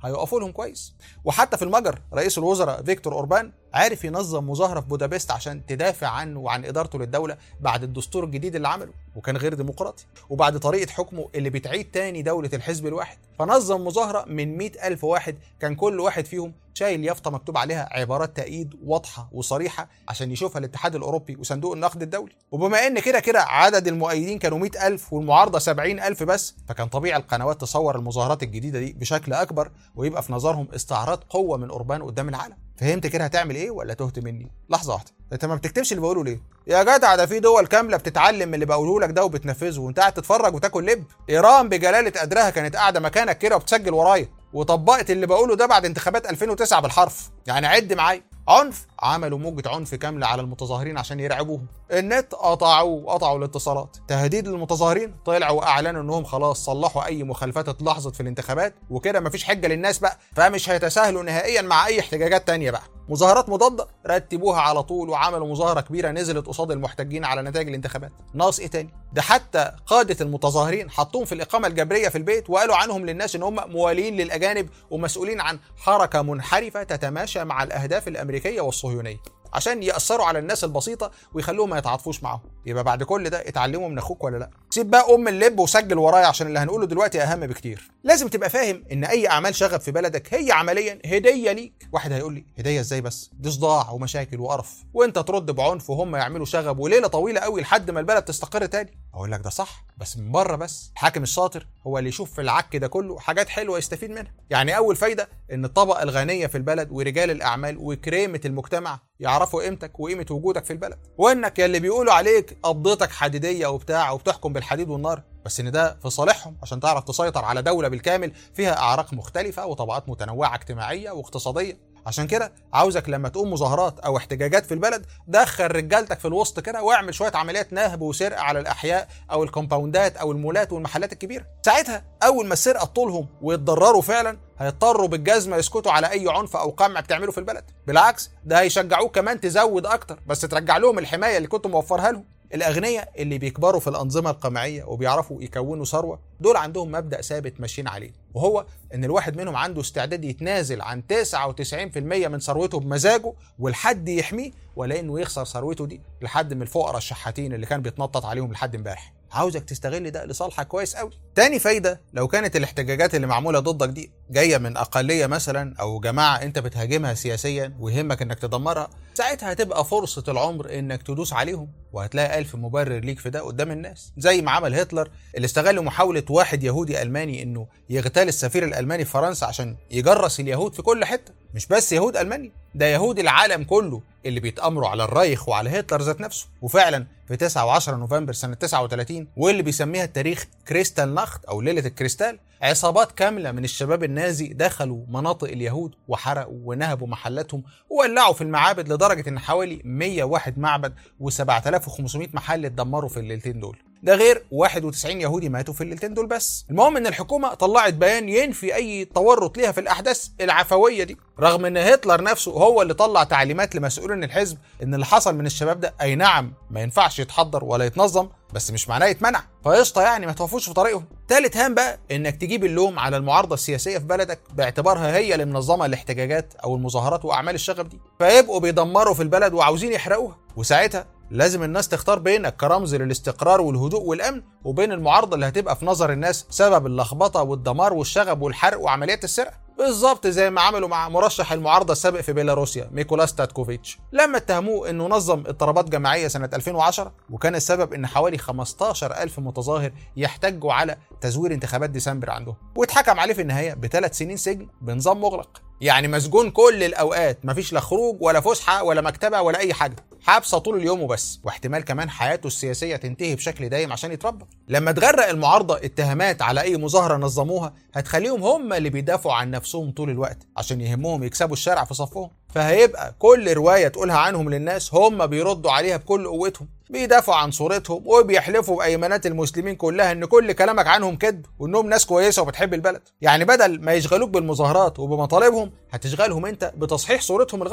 Speaker 1: هيقفوا لهم كويس. وحتى في المجر رئيس الوزراء فيكتور اوربان عارف ينظم مظاهره في بودابست عشان تدافع عنه وعن ادارته للدوله بعد الدستور الجديد اللي عمله، وكان غير ديمقراطي، وبعد طريقه حكمه اللي بتعيد تاني دوله الحزب الواحد. فنظم مظاهره من مئة ألف واحد، كان كل واحد فيهم شايل يافطه مكتوب عليها عبارات تأييد واضحه وصريحه عشان يشوفها الاتحاد الاوروبي وصندوق النقد الدولي. وبما ان كده كده عدد المؤيدين كانوا مئة ألف والمعارضه سبعين ألف بس، فكان طبيعي القنوات تصور المظاهرات الجديده دي بشكل اكبر، ويبقى في نظرهم استعراض قوه من اوربان قدام العالم. فهمت كده هتعمل ايه ولا تهت مني؟ لحظه واحده، انت ما بتكتبش اللي بقوله ليه؟ يا جدع ده في دول كامله بتتعلم من اللي بقوله لك ده وبتنفذه، وانت قاعد تتفرج وتاكل لب. ايران بجلاله قدرها كانت قاعده مكانك كده وبتسجل ورايا، وطبقت اللي بقوله ده بعد انتخابات ألفين وتسعة بالحرف. يعني عد معايا. عنف، عملوا موجة عنف كاملة على المتظاهرين عشان يرعبوهم. النت قطعوه، قطعوا الاتصالات. تهديد للمتظاهرين، طلعوا واعلنوا انهم خلاص صلحوا اي مخالفات اتلاحظت في الانتخابات، وكده مفيش حجة للناس بقى، فمش هيتساهلوا نهائيا مع اي احتجاجات تانية بقى. مظاهرات مضادة رتبوها على طول وعملوا مظاهرة كبيرة نزلت قصاد المحتجين على نتائج الانتخابات. ناقص ايه تاني؟ ده حتى قادة المتظاهرين حطوهم في الإقامة الجبرية في البيت، وقالوا عنهم للناس ان هم موالين للأجانب ومسؤولين عن حركة منحرفة تتماشى مع الأهداف الأمريكية والصهيونية، عشان يأثروا على الناس البسيطة ويخلوهم ما يتعاطفوش معاهم. يبقى بعد كل ده اتعلموا من اخوك ولا لا؟ سيب بقى ام اللب وسجل ورايا عشان اللي هنقوله دلوقتي اهم بكتير. لازم تبقى فاهم ان اي اعمال شغب في بلدك هي عمليا هديه ليك. واحد هيقول لي هديه ازاي بس؟ دي صداع ومشاكل وقرف، وانت ترد بعنف وهم يعملوا شغب وليله طويله قوي لحد ما البلد تستقر تاني. اقول لك ده صح، بس من بره بس. الحاكم الشاطر هو اللي يشوف في العك ده كله حاجات حلوه يستفيد منها. يعني اول فايده ان الطبقه الغنيه في البلد ورجال الاعمال وكريمه المجتمع يعرفوا قيمتك وقيمه وجودك في البلد، وانك يا اللي بيقولوا عليك قبضتك حديديه وبتاع وبتحكم بالحديد والنار، بس ان ده في صالحهم عشان تعرف تسيطر على دوله بالكامل فيها اعراق مختلفه وطبقات متنوعه اجتماعيه واقتصاديه. عشان كده عاوزك لما تقوم مظاهرات او احتجاجات في البلد دخل رجالتك في الوسط كده واعمل شويه عمليات نهب وسرقه على الاحياء او الكومباوندات او المولات والمحلات الكبيره. ساعتها اول ما السرقه تطولهم ويتضرروا فعلا هيضطروا بالجزمه يسكتوا على اي عنف او قمع بتعمله في البلد. بالعكس ده هيشجعوك كمان تزود اكتر، بس ترجع لهم الحمايه اللي كنت موفرها لهم. الأغنياء اللي بيكبروا في الأنظمة القمعية وبيعرفوا يكونوا ثروة دول عندهم مبدأ ثابت ماشيين عليه، وهو إن الواحد منهم عنده استعداد يتنازل عن تسعة وتسعين بالمئة من ثروته بمزاجه والحد يحميه، ولا إنه يخسر ثروته دي لحد من الفقراء الشحاتين اللي كان بيتنطط عليهم لحد امبارح. عاوزك تستغل ده لصالحك كويس قوي. تاني فايدة، لو كانت الاحتجاجات اللي معمولة ضدك دي جاية من أقلية مثلا أو جماعة أنت بتهاجمها سياسيا ويهمك إنك تدمرها، ساعتها هتبقى فرصة العمر إنك تدوس عليهم، وهتلاقي ألف مبرر ليك في ده قدام الناس، زي ما عمل هتلر اللي استغل محاولة واحد يهودي ألماني إنه يغتال السفير الألماني في فرنسا عشان يجرس اليهود في كل حتة. مش بس يهود ألماني، ده يهود العالم كله اللي بيتأمروا على الرايخ وعلى هتلر ذات نفسه. وفعلا في تسعة وعشرة نوفمبر سنة تسعة وثلاثين، واللي بيسميها التاريخ كريستال ناخت أو ليلة الكريستال، عصابات كاملة من الشباب النازي دخلوا مناطق اليهود وحرقوا ونهبوا محلاتهم وولعوا في المعابد، لدرجة إن حوالي مئة وواحد معبد وسبعة آلاف وخمسمئة محل اتدمروا في الليلتين دول. ده غير واحد وتسعين يهودي ماتوا في الليلتين دول بس. المهم ان الحكومه طلعت بيان ينفي اي تورط ليها في الاحداث العفويه دي، رغم ان هتلر نفسه هو اللي طلع تعليمات لمسؤولين الحزب ان اللي حصل من الشباب ده اي نعم ما ينفعش يتحضر ولا يتنظم، بس مش معناه يتمنع، فقشطه يعني ما توقفوش في طريقهم. تالت هام بقى انك تجيب اللوم على المعارضه السياسيه في بلدك باعتبارها هي اللي منظمه الاحتجاجات او المظاهرات واعمال الشغب دي، فيبقوا بيدمروا في البلد وعاوزين يحرقوها. وساعتها لازم الناس تختار بينك كرمز للاستقرار والهدوء والامن، وبين المعارضه اللي هتبقى في نظر الناس سبب اللخبطه والدمار والشغب والحرق وعمليات السرقه، بالظبط زي ما عملوا مع مرشح المعارضه السابق في بيلاروسيا ميكولا ستاتكوفيتش لما اتهموه انه نظم اضطرابات جماعيه سنه ألفين وعشرة، وكان السبب ان حوالي خمستاشر ألف متظاهر يحتجوا على تزوير انتخابات ديسمبر عندهم، واتحكم عليه في النهايه بثلاث سنين سجن بنظام مغلق. يعني مسجون كل الاوقات، مفيش لا خروج ولا فسحه ولا مكتبه ولا اي حاجه، حبسه طول اليوم وبس، واحتمال كمان حياته السياسيه تنتهي بشكل دايم عشان يتربى. لما تغرق المعارضه اتهامات على اي مظاهره نظموها هتخليهم هم اللي بيدافعوا عن نفسهم طول الوقت عشان يهمهم يكسبوا الشارع في صفهم، فهيبقى كل روايه تقولها عنهم للناس هم بيردوا عليها بكل قوتهم، بيدافعوا عن صورتهم وبيحلفوا بايمانات المسلمين كلها ان كل كلامك عنهم كذب وانهم ناس كويسه وبتحب البلد. يعني بدل ما يشغلوك بالمظاهرات وبمطالبهم هتشغلهم انت بتصحيح صورتهم الغلط.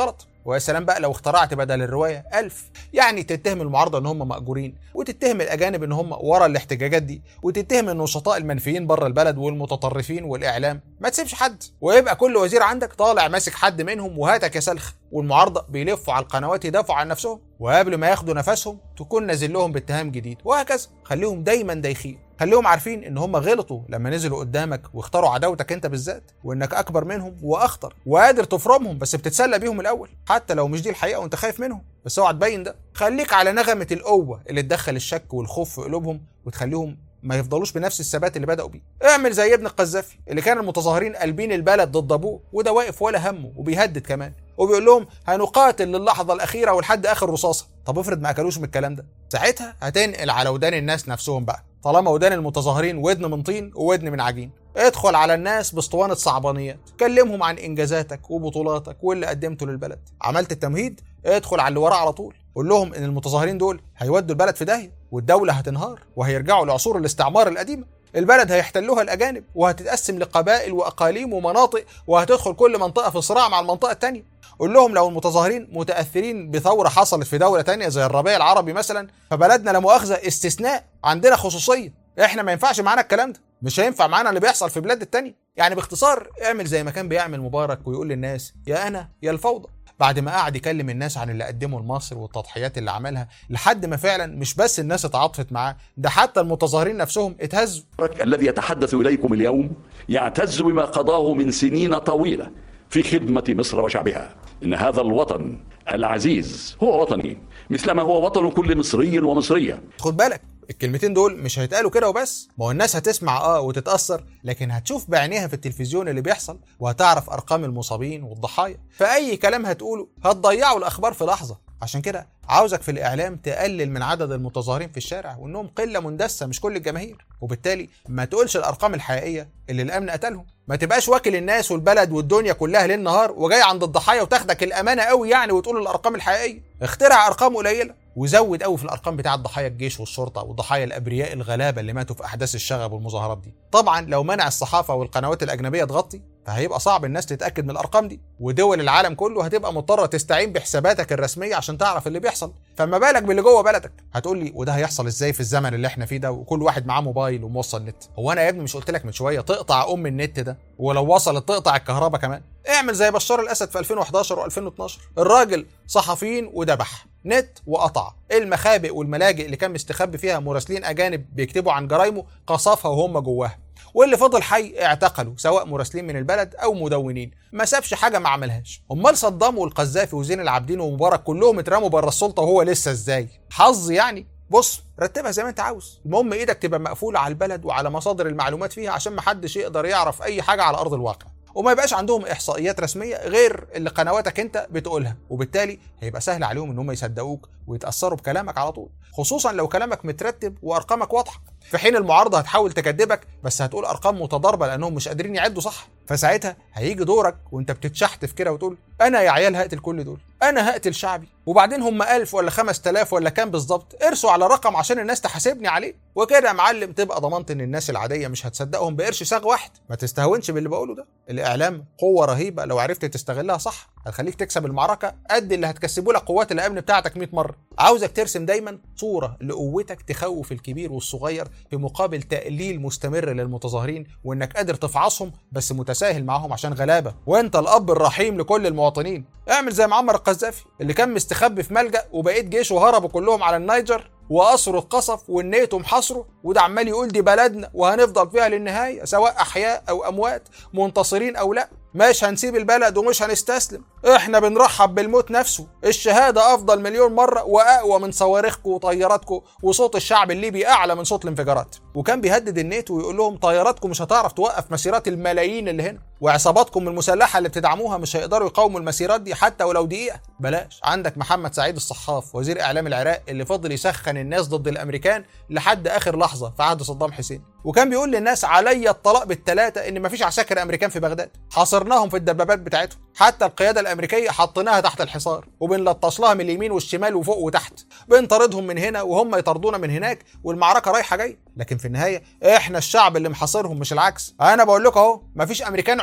Speaker 1: ويا سلام بقى لو اخترعت بدل الروايه ألف. يعني تتهم المعارضه ان هم مأجورين، وتتهم الاجانب ان هم ورا الاحتجاجات دي، وتتهم النشطاء المنفيين بره البلد والمتطرفين والاعلام، ما تسيبش حد، ويبقى كل وزير عندك طالع ماسك حد منهم وهاتك يا سلخ، والمعارضه بيلفوا على القنوات يدافعوا عن نفسهم، وقبل ما ياخدوا نفسهم تكون نازل لهم باتهام جديد، وهكذا. خليهم دايما دايخين، خليهم عارفين ان هم غلطوا لما نزلوا قدامك واختاروا عداوتك انت بالذات، وانك اكبر منهم واخطر وقادر تفرمهم، بس بتتسلى بيهم الاول حتى لو مش دي الحقيقه وانت خايف منهم، بس اوعى تبين ده. خليك على نغمه القوه اللي تدخل الشك والخوف في قلوبهم وتخليهم ما يفضلوش بنفس الثبات اللي بدأوا بيه. اعمل زي ابن القذافي اللي كان المتظاهرين قلبين البلد ضد ابوه، وده واقف ولا همه وبيهدد كمان، وبيقول لهم هنقاتل للحظه الاخيره ولحد اخر رصاصه. طب افرض ما اكلوش من الكلام ده، ساعتها هتنقل على ودان الناس نفسهم بقى، طالما ودان المتظاهرين ودن من طين وودن من عجين. ادخل على الناس باسطوانه صعبانيات، كلمهم عن انجازاتك وبطولاتك واللي قدمته للبلد. عملت التمهيد، ادخل على اللي وراه على طول، قول لهم ان المتظاهرين دول هيودوا البلد في داهيه، والدوله هتنهار وهيرجعوا لعصور الاستعمار القديمه. البلد هيحتلوها الاجانب، وهتتقسم لقبائل واقاليم ومناطق، وهتدخل كل منطقه في صراع مع المنطقه الثانيه. قول لهم لو المتظاهرين متاثرين بثوره حصلت في دوله ثانيه زي الربيع العربي مثلا، فبلدنا لا مؤاخذه استثناء، عندنا خصوصيه، احنا ما ينفعش معانا الكلام ده، مش هينفع معانا اللي بيحصل في بلاد التانية. يعني باختصار اعمل زي ما كان بيعمل مبارك ويقول للناس يا انا يا الفوضى، بعد ما قعد يكلم الناس عن اللي قدمه لمصر والتضحيات اللي عملها، لحد ما فعلا مش بس الناس اتعاطفت معاه، ده حتى المتظاهرين نفسهم اتهزوا.
Speaker 2: الذي يتحدث إليكم اليوم يعتز بما قضاه من سنين طويلة في خدمة مصر وشعبها. إن هذا الوطن العزيز هو وطني مثلما هو وطن كل مصري ومصرية.
Speaker 1: خد بالك الكلمتين دول مش هيتقالوا كده وبس، ما هو الناس هتسمع اه وتتأثر، لكن هتشوف بعينيها في التلفزيون اللي بيحصل، وهتعرف ارقام المصابين والضحايا، فأي كلام هتقوله هتضيعوا الاخبار في لحظة. عشان كده عاوزك في الاعلام تقلل من عدد المتظاهرين في الشارع، وانهم قله مندسه مش كل الجماهير، وبالتالي ما تقولش الارقام الحقيقيه اللي الامن قتلهم. ما تبقاش واكل الناس والبلد والدنيا كلها ليل نهار وجاي عند الضحايا وتاخدك الامانه قوي يعني وتقول الارقام الحقيقيه. اخترع ارقام قليله وزود قوي في الارقام بتاعه ضحايا الجيش والشرطه وضحايا الابرياء الغلابه اللي ماتوا في احداث الشغب والمظاهرات دي. طبعا لو منع الصحافه والقنوات الاجنبيه تغطي، فهيبقى صعب الناس تتاكد من الارقام دي، ودول العالم كله هتبقى مضطره تستعين بحساباتك الرسميه عشان تعرف اللي بيحصل. فما بالك باللي جوه بلدك. هتقول لي وده هيحصل ازاي في الزمن اللي احنا فيه ده وكل واحد معاه موبايل وموصل نت؟ هو انا يا ابني مش قلت لك من شويه تقطع ام النت ده، ولو وصلت تقطع الكهرباء كمان؟ اعمل زي بشار الاسد في ألفين وحداشر وألفين واثناشر، الراجل صحفيين ودبح نت وقطع المخابئ والملاجئ اللي كان مستخبي فيها مراسلين اجانب بيكتبوا عن جرايمه، قصفها وهم جواها، واللي فضل حي اعتقلوا سواء مراسلين من البلد او مدونين، ما سابش حاجه ما عملهاش. امال صدام والقذافي وزين العابدين ومبارك كلهم اترموا بره السلطه وهو لسه ازاي؟ حظ يعني؟ بص رتبها زي ما انت عاوز، المهم ايدك تبقى مقفوله على البلد وعلى مصادر المعلومات فيها عشان ما حدش يقدر يعرف اي حاجه على ارض الواقع، وما يبقاش عندهم احصائيات رسميه غير اللي قنواتك انت بتقولها، وبالتالي هيبقى سهل عليهم ان هم يصدقوك ويتاثروا بكلامك على طول، خصوصا لو كلامك مترتب وارقامك واضحه. في حين المعارضه هتحاول تكذبك بس هتقول ارقام متضاربه لانهم مش قادرين يعدوا صح، فساعتها هيجي دورك وانت بتتشحتف كده وتقول انا يا عيال هقتل كل دول، انا هقتل شعبي، وبعدين هم ألف ولا خمس تلاف ولا كام بالظبط، ارسوا على رقم عشان الناس تحاسبني عليه، وكده يا معلم تبقى ضمنت ان الناس العاديه مش هتصدقهم بقرش ساغ واحد. ما تستهونش باللي بقوله ده، الاعلام قوه رهيبه لو عرفت تستغلها صح هتخليك تكسب المعركه قد اللي هتكسبوا لك قوات الامن بتاعتك مئة مره. عاوزك ترسم دايما صوره لقوتك تخوف الكبير والصغير، في مقابل تقليل مستمر للمتظاهرين، وانك قادر تفعصهم بس متساهل معاهم عشان غلابه، وانت الاب الرحيم لكل المواطنين. اعمل زي معمر القذافي اللي كان مستخبي في ملجأ وبقيت جيشه هربوا كلهم على النيجر وقصروا اتقصف والنيتو محاصره، وده عمال يقول دي بلدنا وهنفضل فيها للنهايه سواء احياء او اموات، منتصرين او لا، مش هنسيب البلد ومش هنستسلم، احنا بنرحب بالموت نفسه، الشهاده افضل مليون مره واقوى من صواريخكم وطياراتكم، وصوت الشعب الليبي اعلى من صوت الانفجارات. وكان بيهدد الناتو ويقول لهم طياراتكم مش هتعرف توقف مسيرات الملايين اللي هنا، وعصاباتكم المسلحه اللي بتدعموها مش هيقدروا يقاوموا المسيرات دي حتى ولو دقيقه. بلاش، عندك محمد سعيد الصحاف وزير اعلام العراق اللي فضل يسخن الناس ضد الامريكان لحد اخر لحظه في عهد صدام حسين، وكان بيقول للناس عليا الطلاق بالثلاثه ان مفيش عساكر امريكان في بغداد، حاصرناهم في الدبابات بتاعتهم، حتى القياده الامريكيه حطيناها تحت الحصار وبنلطش لها من اليمين والشمال وفوق وتحت، بنطاردهم من هنا وهم يطردونا من هناك، والمعركه رايحه جايه، لكن في النهايه احنا الشعب اللي محاصرهم مش العكس. انا بقول لكم اهو مفيش امريكان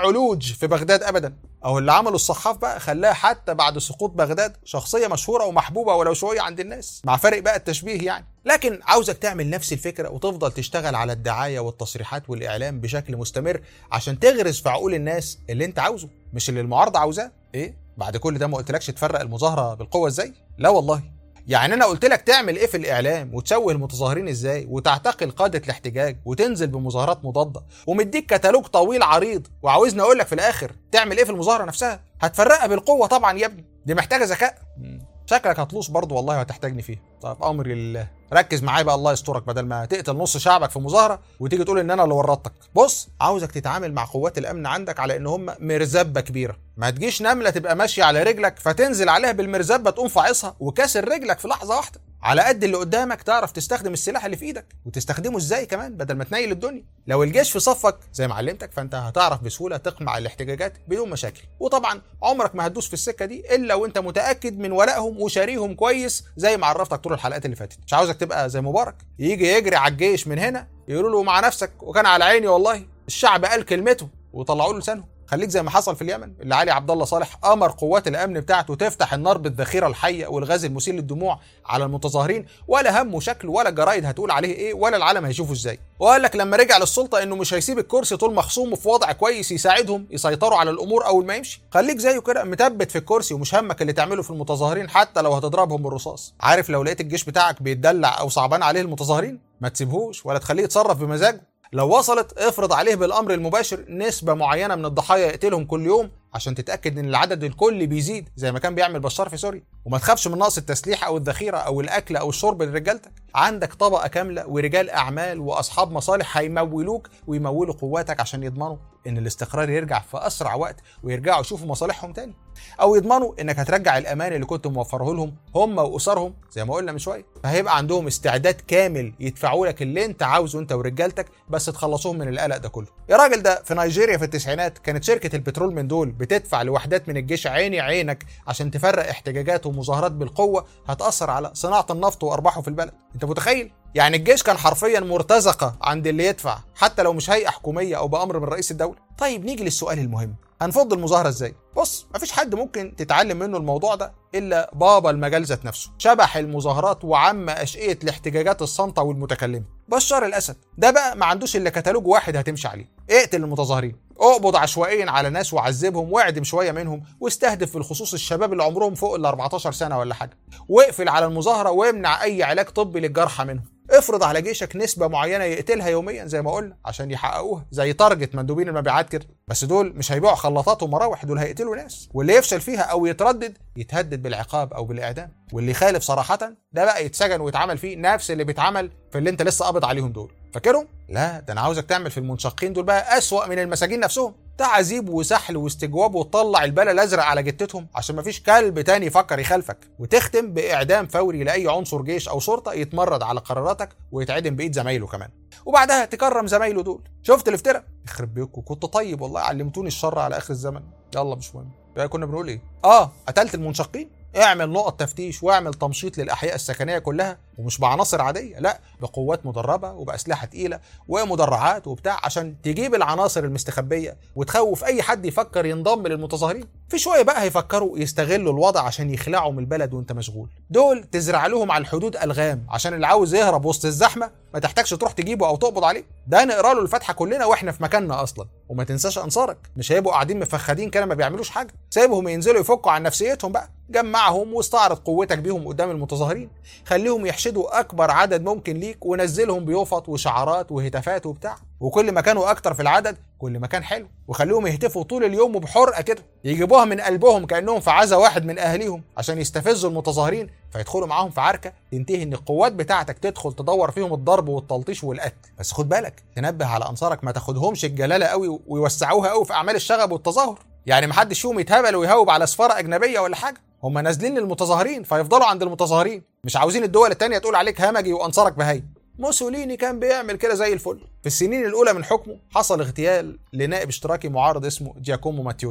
Speaker 1: علوج في بغداد ابدا. او اللي عمله الصحاف بقى خلاها حتى بعد سقوط بغداد شخصيه مشهوره ومحبوبه ولو شويه عند الناس، مع فرق بقى التشبيه يعني. لكن عاوزك تعمل نفس الفكره وتفضل تشتغل على الدعايه والتصريحات والاعلام بشكل مستمر عشان تغرس في عقول الناس اللي انت عاوزه، مش اللي المعارضه عاوزاه. ايه بعد كل ده ما قلتلكش تفرق المظاهره بالقوه ازاي؟ لا والله. يعني انا قلت لك تعمل ايه في الاعلام وتشوه المتظاهرين ازاي وتعتقل قاده الاحتجاج وتنزل بمظاهرات مضاده، ومديك كتالوج طويل عريض، وعاوزني اقول لك في الاخر تعمل ايه في المظاهره نفسها؟ هتفرقها بالقوه طبعا يا ابني، دي محتاجه ذكاء. شكلك هتلوص برضه والله وهتحتاجني فيها. طب امر لله، ركز معايا بقى الله يسترك، بدل ما تقتل نص شعبك في مظاهره وتيجي تقول ان انا اللي ورطتك. بص، عاوزك تتعامل مع قوات الامن عندك على ان هم مرزبه كبيره، ما تجيش نمله تبقى ماشيه على رجلك فتنزل عليها بالمرزبه تقوم فاعصها وكسر رجلك في لحظه واحده. على قد اللي قدامك تعرف تستخدم السلاح اللي في ايدك وتستخدمه ازاي كمان بدل ما تنيل الدنيا. لو الجيش في صفك زي ما علمتك فانت هتعرف بسهوله تقمع الاحتجاجات بدون مشاكل، وطبعا عمرك ما هتدوس في السكه دي الا وانت متاكد من ولائهم وشاريهم كويس زي ما عرفتك طول الحلقات اللي فاتت. مش عاوزك تبقى زي مبارك يجي يجري على الجيش من هنا يقولوا له مع نفسك وكان على عيني والله، الشعب قال كلمته وطلعوا له لسانه. خليك زي ما حصل في اليمن اللي علي عبد الله صالح امر قوات الامن بتاعته تفتح النار بالذخيره الحيه والغاز المسيل للدموع على المتظاهرين، ولا همه شكله ولا الجرايد هتقول عليه ايه ولا العالم هيشوفه ازاي. وقال لك لما رجع للسلطه انه مش هيسيب الكرسي طول مخصومه في وضع كويس يساعدهم يسيطروا على الامور اول ما يمشي. خليك زيه كده مثبت في الكرسي ومش همك اللي تعمله في المتظاهرين حتى لو هتضربهم بالرصاص. عارف لو لقيت الجيش بتاعك بيتدلع او صعبان عليه المتظاهرين ما تسيبهوش ولا تخليه يتصرف بمزاجه. لو وصلت افرض عليه بالامر المباشر نسبه معينه من الضحايا يقتلهم كل يوم عشان تتاكد ان العدد الكلي بيزيد زي ما كان بيعمل بشار في سوريا. وما تخافش من نقص التسليح او الذخيره او الاكل او الشرب لرجالتك، عندك طبقه كامله ورجال اعمال واصحاب مصالح هيمولوك ويمولوا قواتك عشان يضمنوا ان الاستقرار يرجع في اسرع وقت ويرجعوا يشوفوا مصالحهم تاني، او يضمنوا انك هترجع الامان اللي كنت موفره لهم هم واسرهم زي ما قلنا من شويه. فهيبقى عندهم استعداد كامل يدفعوا لك اللي انت عاوزه انت ورجالتك بس تخلصوهم من القلق ده كله. يا راجل ده في نيجيريا في التسعينات كانت شركه البترول من دول بتدفع لوحدات من الجيش عيني عينك عشان تفرق احتجاجات ومظاهرات بالقوه هتاثر على صناعه النفط وارباحه في البلد. انت متخيل؟ يعني الجيش كان حرفيا مرتزقه عند اللي يدفع حتى لو مش هيئه حكوميه او بامر من رئيس الدوله. طيب نيجي للسؤال المهم، هنفض المظاهره ازاي؟ بص، مفيش حد ممكن تتعلم منه الموضوع ده الا بابا المجال ذات نفسه، شبح المظاهرات وعم اشقيه الاحتجاجات الصامته والمتكلمه، بشار الاسد. ده بقى ما عندوش الا كتالوج واحد هتمشي عليه، اقتل المتظاهرين، اقبض عشوائيا على ناس وعذبهم واعدم شويه منهم، واستهدف بالخصوص الشباب اللي عمرهم فوق ال أربعتاشر سنه ولا حاجه، واقفل على المظاهره وامنع اي علاج طبي للجرحى منهم. افرض على جيشك نسبة معينة يقتلها يوميا زي ما قلنا عشان يحققوها زي تارجت مندوبين المبيعات كده، بس دول مش هيبيعوا خلاطات ومراوح، دول هيقتلوا ناس، واللي يفشل فيها او يتردد يتهدد بالعقاب او بالاعدام، واللي يخالف صراحة ده بقى يتسجن ويتعمل فيه نفس اللي بيتعمل في اللي انت لسه قابض عليهم دول. فاكرهم؟ لا، ده انا عاوزك تعمل في المنشقين دول بقى اسوأ من المساجين نفسهم، تعذيب وسحل واستجواب وتطلع البلا الازرق على جتتهم عشان مفيش كلب تاني يفكر يخالفك، وتختم باعدام فوري لاي عنصر جيش او شرطه يتمرد على قراراتك ويتعدم بايد زمايله كمان، وبعدها تكرم زمايله دول. شفت الافتراء؟ يخرب بيكم، كنت طيب والله، علمتوني الشر على اخر الزمن. يلا مش مهم، بقى كنا بنقول ايه؟ اه قتلت المنشقين؟ اعمل نقط تفتيش واعمل تمشيط للاحياء السكنيه كلها، ومش بعناصر عاديه، لا، بقوات مدربه وباسلحه تقيله ومدرعات وبتاع عشان تجيب العناصر المستخبيه وتخوف اي حد يفكر ينضم للمتظاهرين. في شويه بقى هيفكروا يستغلوا الوضع عشان يخلعوا من البلد وانت مشغول. دول تزرع لهم على الحدود الغام عشان اللي عاوز يهرب وسط الزحمه ما تحتاجش تروح تجيبه او تقبض عليه، ده نقرا له الفاتحه كلنا واحنا في مكاننا اصلا. وما تنساش انصارك مش هيبقوا قاعدين مفخدين كده ما بيعملوش حاجه، سيبهم ينزلوا يفكوا عن نفسيتهم بقى، جمعهم واستعرض قوتك بيهم قدام المتظاهرين، خليهم يحشدوا اكبر عدد ممكن ليك ونزلهم بيوفط وشعارات وهتافات وبتاع، وكل ما كانوا اكتر في العدد كل ما كان حلو، وخليهم يهتفوا طول اليوم وبحرقه كده، يجيبوها من قلبهم كانهم في عزا واحد من اهاليهم عشان يستفزوا المتظاهرين فيدخلوا معاهم في عركه تنتهي ان القوات بتاعتك تدخل تدور فيهم الضرب والتلطيش والقتل. بس خد بالك، تنبه على انصارك ما تاخدهمش الجلاله قوي ويوسعوها قوي في اعمال الشغب والتظاهر، يعني محدش فيهم يتهبل ويهوب على سفاره اجنبيه ولا حاجه، هم نازلين للمتظاهرين فيفضلوا عند المتظاهرين، مش عاوزين الدول التانية تقول عليك همجي وانصارك بهاي. موسوليني كان بيعمل كده زي الفل. في السنين الاولى من حكمه حصل اغتيال لنائب اشتراكي معارض اسمه جياكومو ماتيوتي،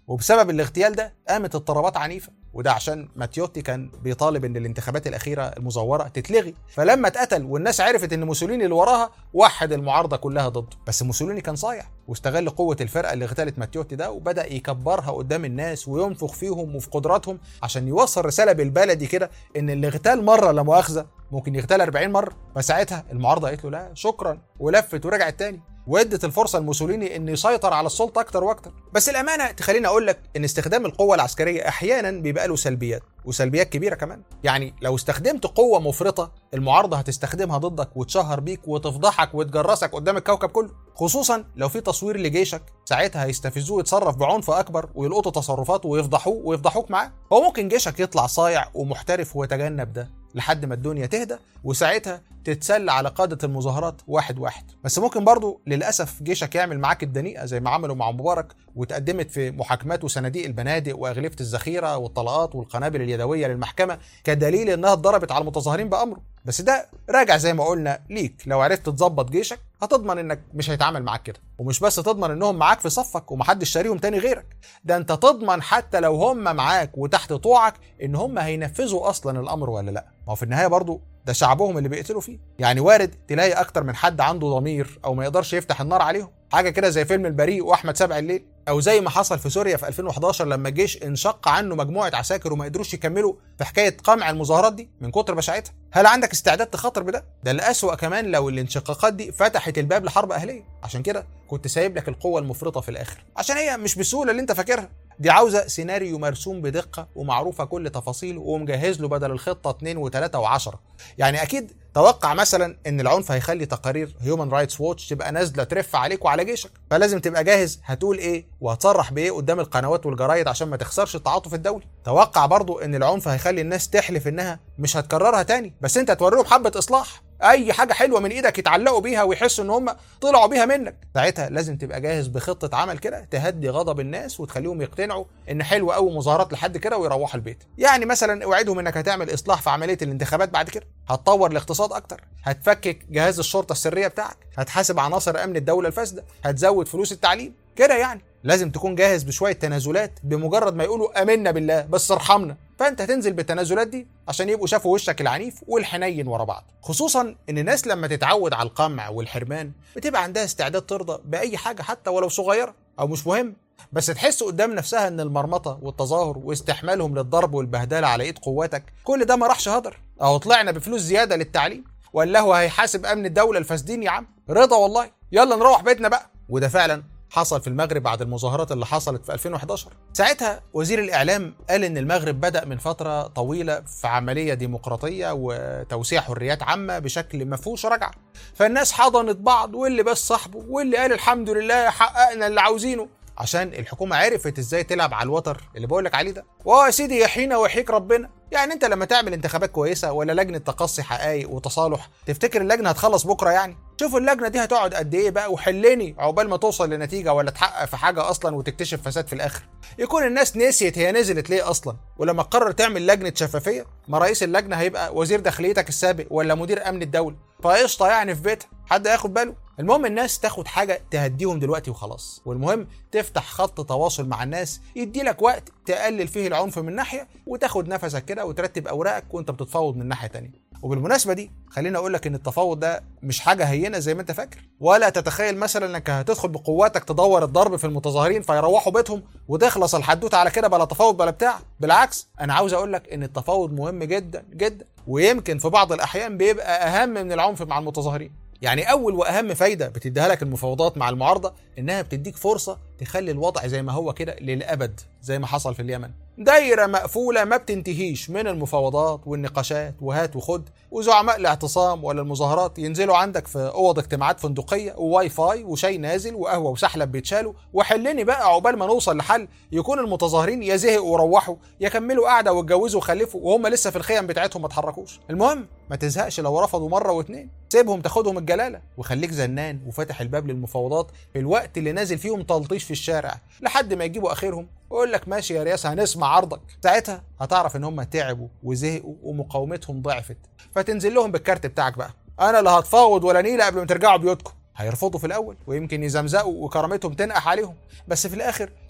Speaker 1: وبسبب الاغتيال ده قامت اضطرابات عنيفه، وده عشان ماتيوتي كان بيطالب ان الانتخابات الاخيره المزوره تتلغي. فلما اتقتل والناس عرفت ان موسوليني اللي وراها، وحد المعارضه كلها ضده. بس موسوليني كان صايع واستغل قوه الفرقه اللي اغتالت ماتيوتي ده، وبدا يكبرها قدام الناس وينفخ فيهم وفي قدراتهم عشان يوصل رساله بالبلدي كده ان اللي اغتال مره لا مؤاخذه ممكن يغتال أربعين مره. فساعتها المعارضه قالت له لا شكرا، ولفت ورجعت تاني، وادت الفرصه لموسوليني انه يسيطر على السلطه اكتر واكتر. بس الامانه تخليني اقول لك ان استخدام القوه العسكريه احيانا بيبقى له سلبيات، وسلبيات كبيره كمان. يعني لو استخدمت قوه مفرطه، المعارضه هتستخدمها ضدك وتشهر بيك وتفضحك وتجرسك قدام الكوكب كله، خصوصا لو في تصوير لجيشك. ساعتها هيستفزوه يتصرف بعنف اكبر ويلقطوا تصرفاته ويفضحوه ويفضحوك معاه. هو ممكن جيشك يطلع صايع ومحترف ويتجنب ده لحد ما الدنيا تهدى، وساعتها تتسلى على قادة المظاهرات واحد واحد. بس ممكن برضو للأسف جيشك يعمل معاك الدنيئة زي ما عملوا مع مبارك، وتقدمت في محاكمات وصناديق البنادق وأغلفة الذخيرة والطلقات والقنابل اليدوية للمحكمة كدليل إنها اتضربت على المتظاهرين بأمره. بس ده راجع زي ما قلنا ليك. لو عرفت تظبط جيشك هتضمن انك مش هيتعامل معاك كده، ومش بس تضمن انهم معاك في صفك ومحدش شاريهم تاني غيرك، ده انت تضمن حتى لو هم معاك وتحت طوعك ان هم هينفذوا اصلا الامر ولا لا. ما هو في النهايه برضو ده شعبهم اللي بيقتلوا فيه. يعني وارد تلاقي اكتر من حد عنده ضمير او ما يقدرش يفتح النار عليهم، حاجه كده زي فيلم البريء واحمد سبع الليل، او زي ما حصل في سوريا في ألفين وحداشر لما الجيش انشق عنه مجموعه عساكر وما قدروش يكملوا في حكايه قمع المظاهرات دي من كتر بشاعتها. هل عندك استعداد تخاطر بده؟ ده الاسوأ كمان لو الانشقاقات دي فتحت الباب لحرب اهليه. عشان كده كنت سايب لك القوه المفرطه في الاخر، عشان هي مش بالسهوله اللي انت فاكرها. دي عاوزه سيناريو مرسوم بدقه ومعروفه كل تفاصيله ومجهز له بدل الخطه اتنين وتلاتة وعشرة. يعني اكيد توقع مثلا ان العنف هيخلي تقارير هيومن رايتس ووتش تبقى نازله ترف عليك وعلى جيشك، فلازم تبقى جاهز هتقول ايه وهتصرح بايه قدام القنوات والجرايد عشان ما تخسرش التعاطف الدولي. توقع برضو ان العنف هيخلي الناس تحلف انها مش هتكررها تاني، بس انت توريهم حبه اصلاح، اي حاجه حلوه من ايدك يتعلقوا بيها ويحسوا ان هم طلعوا بيها منك. ساعتها لازم تبقى جاهز بخطه عمل كده تهدي غضب الناس وتخليهم يقتنعوا ان حلوه قوي مظاهرات لحد كده ويروحوا البيت. يعني مثلا اوعدهم انك هتعمل اصلاح في عمليه الانتخابات بعد كده، هتطور الاقتصاد اكتر، هتفكك جهاز الشرطه السريه بتاعك، هتحاسب عناصر امن الدوله الفاسده، هتزود فلوس التعليم كده. يعني لازم تكون جاهز بشويه تنازلات بمجرد ما يقولوا امنا بالله بس ارحمنا، فانت هتنزل بالتنازلات دي عشان يبقوا شافوا وشك العنيف والحنين ورا بعض. خصوصا ان الناس لما تتعود على القمع والحرمان بتبقى عندها استعداد ترضى باي حاجه حتى ولو صغيره او مش مهم، بس تحس قدام نفسها ان المرمطه والتظاهر واستحمالهم للضرب والبهدله على ايد قواتك كل ده ما راحش هدر. اهو طلعنا بفلوس زياده للتعليم، ولا هو هيحاسب امن الدوله الفاسدين يا عم؟ رضا والله، يلا نروح بيتنا بقى. وده فعلا حصل في المغرب بعد المظاهرات اللي حصلت في ألفين وحداشر. ساعتها وزير الإعلام قال إن المغرب بدأ من فترة طويلة في عملية ديمقراطية وتوسيع حريات عامة بشكل ما فيهوش رجعة، فالناس حضنت بعض واللي بس صاحبه واللي قال الحمد لله حققنا اللي عاوزينه، عشان الحكومة عرفت ازاي تلعب على الوتر اللي بقولك عليه ده. واه يا سيدي يحيينا ويحييك ربنا. يعني انت لما تعمل انتخابات كويسة ولا لجنة تقصي حقائق وتصالح تفتكر اللجنة هتخلص بكرة؟ يعني شوف اللجنة دي هتقعد قد ايه بقى وحلني عقبال ما توصل لنتيجة ولا تحقق في حاجة اصلا وتكتشف فساد في الاخر. يكون الناس نسيت هي نزلت ليه اصلا، ولما تقرر تعمل لجنة شفافية ما رئيس اللجنة هيبقى وزير داخليتك السابق ولا مدير امن الدولة، فقشطة يعني في بيتها حد هياخد باله. المهم الناس تاخد حاجة تهديهم دلوقتي وخلاص، والمهم تفتح خط تواصل مع الناس يدي لك وقت تقلل فيه العنف من ناحية وتاخد نفسك كده وترتب اوراقك وانت بتتفاوض من ناحية تانية. وبالمناسبة دي خليني اقول لك ان التفاوض ده مش حاجة هينة زي ما انت فاكر، ولا تتخيل مثلا انك هتدخل بقواتك تدور الضرب في المتظاهرين فيروحوا بيتهم وتخلص الحدوتة على كده بلا تفاوض بلا بتاع. بالعكس انا عاوز اقول لك ان التفاوض مهم جدا جدا، ويمكن في بعض الاحيان بيبقى اهم من العنف مع المتظاهرين. يعني اول واهم فايده بتديها لك المفاوضات مع المعارضه انها بتديك فرصه تخلي الوضع زي ما هو كده للابد، زي ما حصل في اليمن، دايره مقفوله ما بتنتهيش من المفاوضات والنقاشات وهات وخد، وزعماء الاعتصام ولا المظاهرات ينزلوا عندك في اوض اجتماعات فندقيه وواي فاي وشاي نازل وقهوه وسحلب بيتشالوا، وحلني بقى عقبال ما نوصل لحل يكون المتظاهرين يا زهقوا وروحوا يا كملوا قاعده واتجوزوا وخلفوا وهم لسه في الخيم بتاعتهم ما اتحركوش. المهم ما تزهقش لو رفضوا مره واتنين، سيبهم تاخدهم الجلاله، وخليك زنان وفاتح الباب للمفاوضات في الوقت اللي نازل فيهم تلطيش في الشارع لحد ما يجيبوا اخرهم ويقول لك ماشي يا رياسه هنسمع عرضك. ساعتها هتعرف ان هم تعبوا وزهقوا ومقاومتهم ضعفت، فتنزل لهم بالكارت بتاعك بقى، انا لا هتفاوض ولا نيله قبل ما ترجعوا بيوتكم. هيرفضوا في الاول ويمكن يزمزقوا وكرامتهم تنقح عليهم، بس في الاخر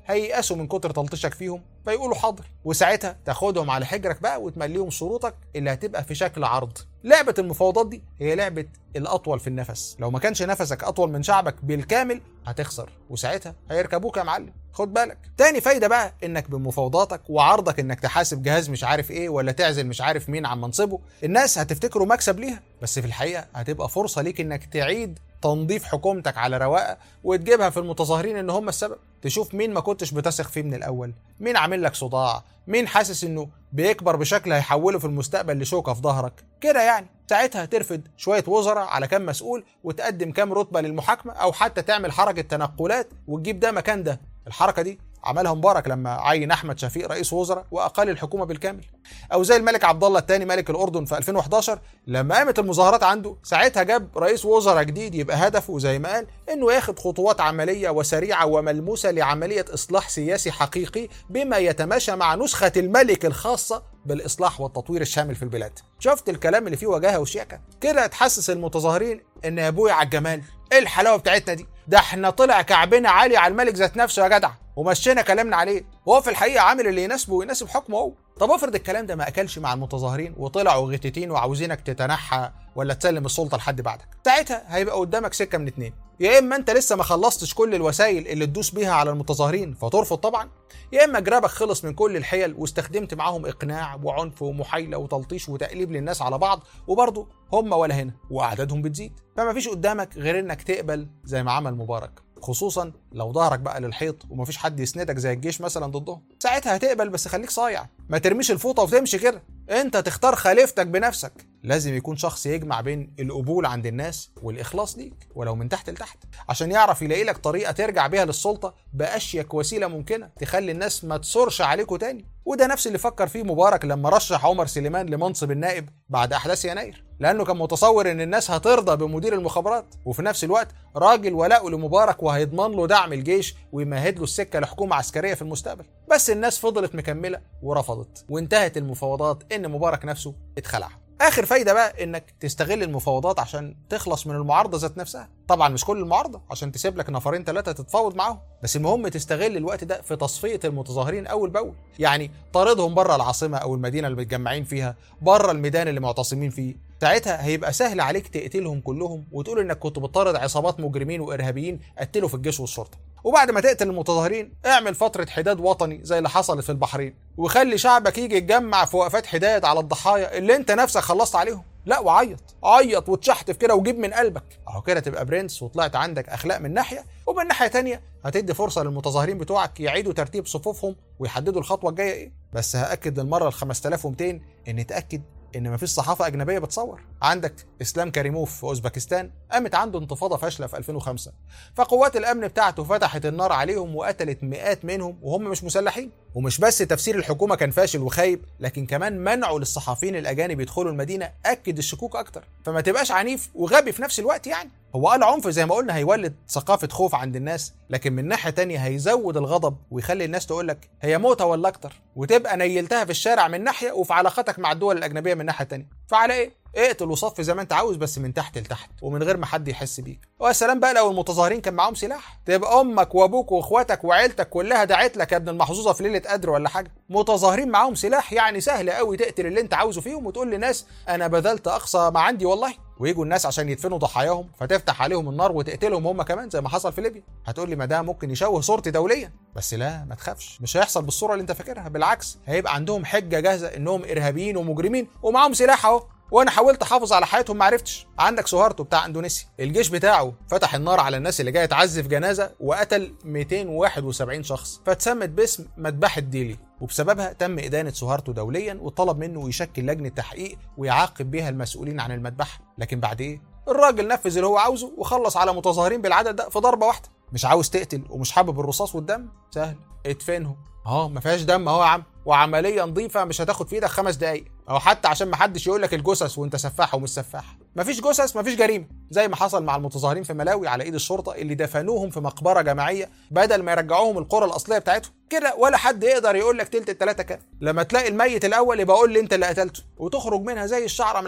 Speaker 1: هييأسوا من كتر تلطيشك فيهم فيقولوا حاضر، وساعتها تاخدهم على حجرك بقى وتمليهم شروطك اللي هتبقى في شكل عرض. لعبة المفاوضات دي هي لعبة الأطول في النفس، لو ما كانش نفسك أطول من شعبك بالكامل هتخسر، وساعتها هيركبوك يا معلم. خد بالك. تاني فايدة بقى انك بمفاوضاتك وعرضك انك تحاسب جهاز مش عارف ايه ولا تعزل مش عارف مين عن منصبه، الناس هتفتكره مكسب ليها، بس في الحقيقة هتبقى فرصة ليك انك تعيد تنظيف حكومتك على رواقه وتجيبها في المتظاهرين ان هم السبب. تشوف مين ما كنتش بتثق فيه من الاول، مين عامل لك صداع، مين حاسس انه بيكبر بشكل هيحوله في المستقبل لشوكه في ظهرك كده يعني. ساعتها ترفد شويه وزراء على كام مسؤول وتقدم كام رتبه للمحاكمه، او حتى تعمل حركه تنقلات وتجيب ده مكان ده. الحركه دي عملها مبارك لما عين احمد شفيق رئيس وزراء واقال الحكومه بالكامل، او زي الملك عبد الله الثاني ملك الاردن في ألفين وإحداشر لما قامت المظاهرات عنده، ساعتها جاب رئيس وزراء جديد يبقى هدفه زي ما قال انه ياخد خطوات عمليه وسريعه وملموسه لعمليه اصلاح سياسي حقيقي بما يتماشى مع نسخه الملك الخاصه بالاصلاح والتطوير الشامل في البلاد. شفت الكلام اللي فيه وجاهه وشياكه كده؟ تحسس المتظاهرين ان يا ابويا على الجمال، ايه الحلاوه بتاعتنا دي؟ ده احنا طلع كعبنا عالي على الملك ذات نفسه يا جدع ومشينا كلامنا عليه، وهو في الحقيقه عامل اللي يناسبه ويناسب حكمه هو. طب افرض الكلام ده ما اكلش مع المتظاهرين وطلعوا غتتين وعاوزينك تتنحى ولا تسلم السلطه لحد بعدك، ساعتها هيبقى قدامك سكه من اتنين، يا اما انت لسه ما خلصتش كل الوسائل اللي تدوس بيها على المتظاهرين فترفض طبعا، يا اما جرابك خلص من كل الحيل واستخدمت معاهم اقناع وعنف ومحايله وتلطيش وتقليب للناس على بعض، وبرضه هم ولا هنا واعدادهم بتزيد. فما فيش قدامك غير انك تقبل زي ما عمل مبارك، خصوصا لو ظهرك بقى للحيط ومفيش حد يسندك زي الجيش مثلا ضدهم. ساعتها هتقبل بس خليك صايع، ما ترميش الفوطه وتمشي كده، انت تختار خليفتك بنفسك. لازم يكون شخص يجمع بين القبول عند الناس والاخلاص ليك ولو من تحت لتحت، عشان يعرف يلاقي لك طريقه ترجع بيها للسلطه باشيك وسيله ممكنه تخلي الناس ما تصرش عليكوا تاني. وده نفس اللي فكر فيه مبارك لما رشح عمر سليمان لمنصب النائب بعد احداث يناير، لانه كان متصور ان الناس هترضى بمدير المخابرات، وفي نفس الوقت راجل ولاؤه لمبارك وهيضمن له دعم الجيش ويمهد له السكه لحكومه عسكريه في المستقبل. بس الناس فضلت مكمله ورفضت، وانتهت المفاوضات ان مبارك نفسه اتخلع. اخر فايده بقى انك تستغل المفاوضات عشان تخلص من المعارضه ذات نفسها، طبعا مش كل المعارضه عشان تسيب لك نفرين ثلاثه تتفاوض معاهم، بس المهم تستغل الوقت ده في تصفيه المتظاهرين اول باول، يعني طاردهم بره العاصمه او المدينه اللي متجمعين فيها، بره الميدان اللي معتصمين فيه. ساعتها هيبقى سهل عليك تقتلهم كلهم وتقول انك كنت بتطارد عصابات مجرمين وارهابيين قتلوا في الجيش والشرطه. وبعد ما تقتل المتظاهرين اعمل فتره حداد وطني زي اللي حصلت في البحرين، وخلي شعبك يجي يتجمع في وقفات حداد على الضحايا اللي انت نفسك خلصت عليهم. لا وعيط عيط وتشحتف كده وجيب من قلبك، اهو كده تبقى برنس وطلعت عندك اخلاق من ناحيه، ومن ناحيه تانية هتدي فرصه للمتظاهرين بتوعك يعيدوا ترتيب صفوفهم ويحددوا الخطوه الجايه ايه. بس هاكد للمره ال خمسة آلاف ومئتين ان تاكد ان مفيش صحافه اجنبيه بتصور. عندك اسلام كريموف في اوزبكستان قامت عنده انتفاضه فاشله في ألفين وخمسة، فقوات الامن بتاعته فتحت النار عليهم وقتلت مئات منهم وهم مش مسلحين. ومش بس تفسير الحكومه كان فاشل وخايب، لكن كمان منعوا للصحفيين الاجانب يدخلوا المدينه اكد الشكوك اكتر. فما تبقاش عنيف وغبي في نفس الوقت. يعني هو قال عنف زي ما قلنا هيولد ثقافه خوف عند الناس، لكن من ناحيه تانية هيزود الغضب ويخلي الناس تقول لك هي موتة ولا اكتر، وتبقى نيلتها في الشارع من ناحيه وفي علاقتك مع الدول الاجنبيه من ناحيه تانية. فعلى ايه؟ اقتل وصف زي ما انت عاوز بس من تحت لتحت ومن غير ما حد يحس بيك. ويا سلام بقى لو المتظاهرين كان معاهم سلاح، تبقى امك وابوك واخواتك وعيلتك كلها دعت لك يا ابن المحظوظه في ليله قدر ولا حاجه. متظاهرين معاهم سلاح يعني سهل قوي تقتل اللي انت عاوزه فيهم وتقول للناس انا بذلت اقصى ما عندي والله، ويجوا الناس عشان يدفنوا ضحاياهم فتفتح عليهم النار وتقتلهم هم كمان زي ما حصل في ليبيا. هتقول لي ما ده ممكن يشوه صورتي دوليا، بس لا ما تخافش، مش هيحصل بالصوره اللي انت فاكرها، بالعكس هيبقى عندهم حجه جاهزه انهم ارهابيين ومجرمين ومعاهم سلاح اهو، وانا حاولت احافظ على حياتهم ما عرفتش. عندك سوهارتو بتاع اندونيسيا، الجيش بتاعه فتح النار على الناس اللي جايه تعزف جنازه وقتل مئتين وواحد وسبعين شخص، فاتسمت باسم مذبحه ديلي، وبسببها تم ادانه سوهارتو دوليا وطلب منه يشكل لجنه تحقيق ويعاقب بيها المسؤولين عن المذبحه. لكن بعد ايه؟ الراجل نفذ اللي هو عاوزه وخلص على متظاهرين بالعدد ده في ضربه واحده. مش عاوز تقتل ومش حابب الرصاص والدم؟ سهل، ادفنهم. اه ما فيهاش دم اهو يا عم، وعمليه نظيفه مش هتاخد في ايدك خمس دقايق، او حتى عشان ما حدش يقول لك الجثث وانت سفاح ومش سفاح. مفيش جثث مفيش جريمه، زي ما حصل مع المتظاهرين في ملاوي على ايد الشرطه اللي دفنوهم في مقبره جماعيه بدل ما يرجعوهم القرى الاصليه بتاعتهم كده، ولا حد يقدر يقول لك تلت التلاته كام. لما تلاقي الميت الاول يبقى قول لي انت اللي قتلته وتخرج منها زي الشعره من العجين.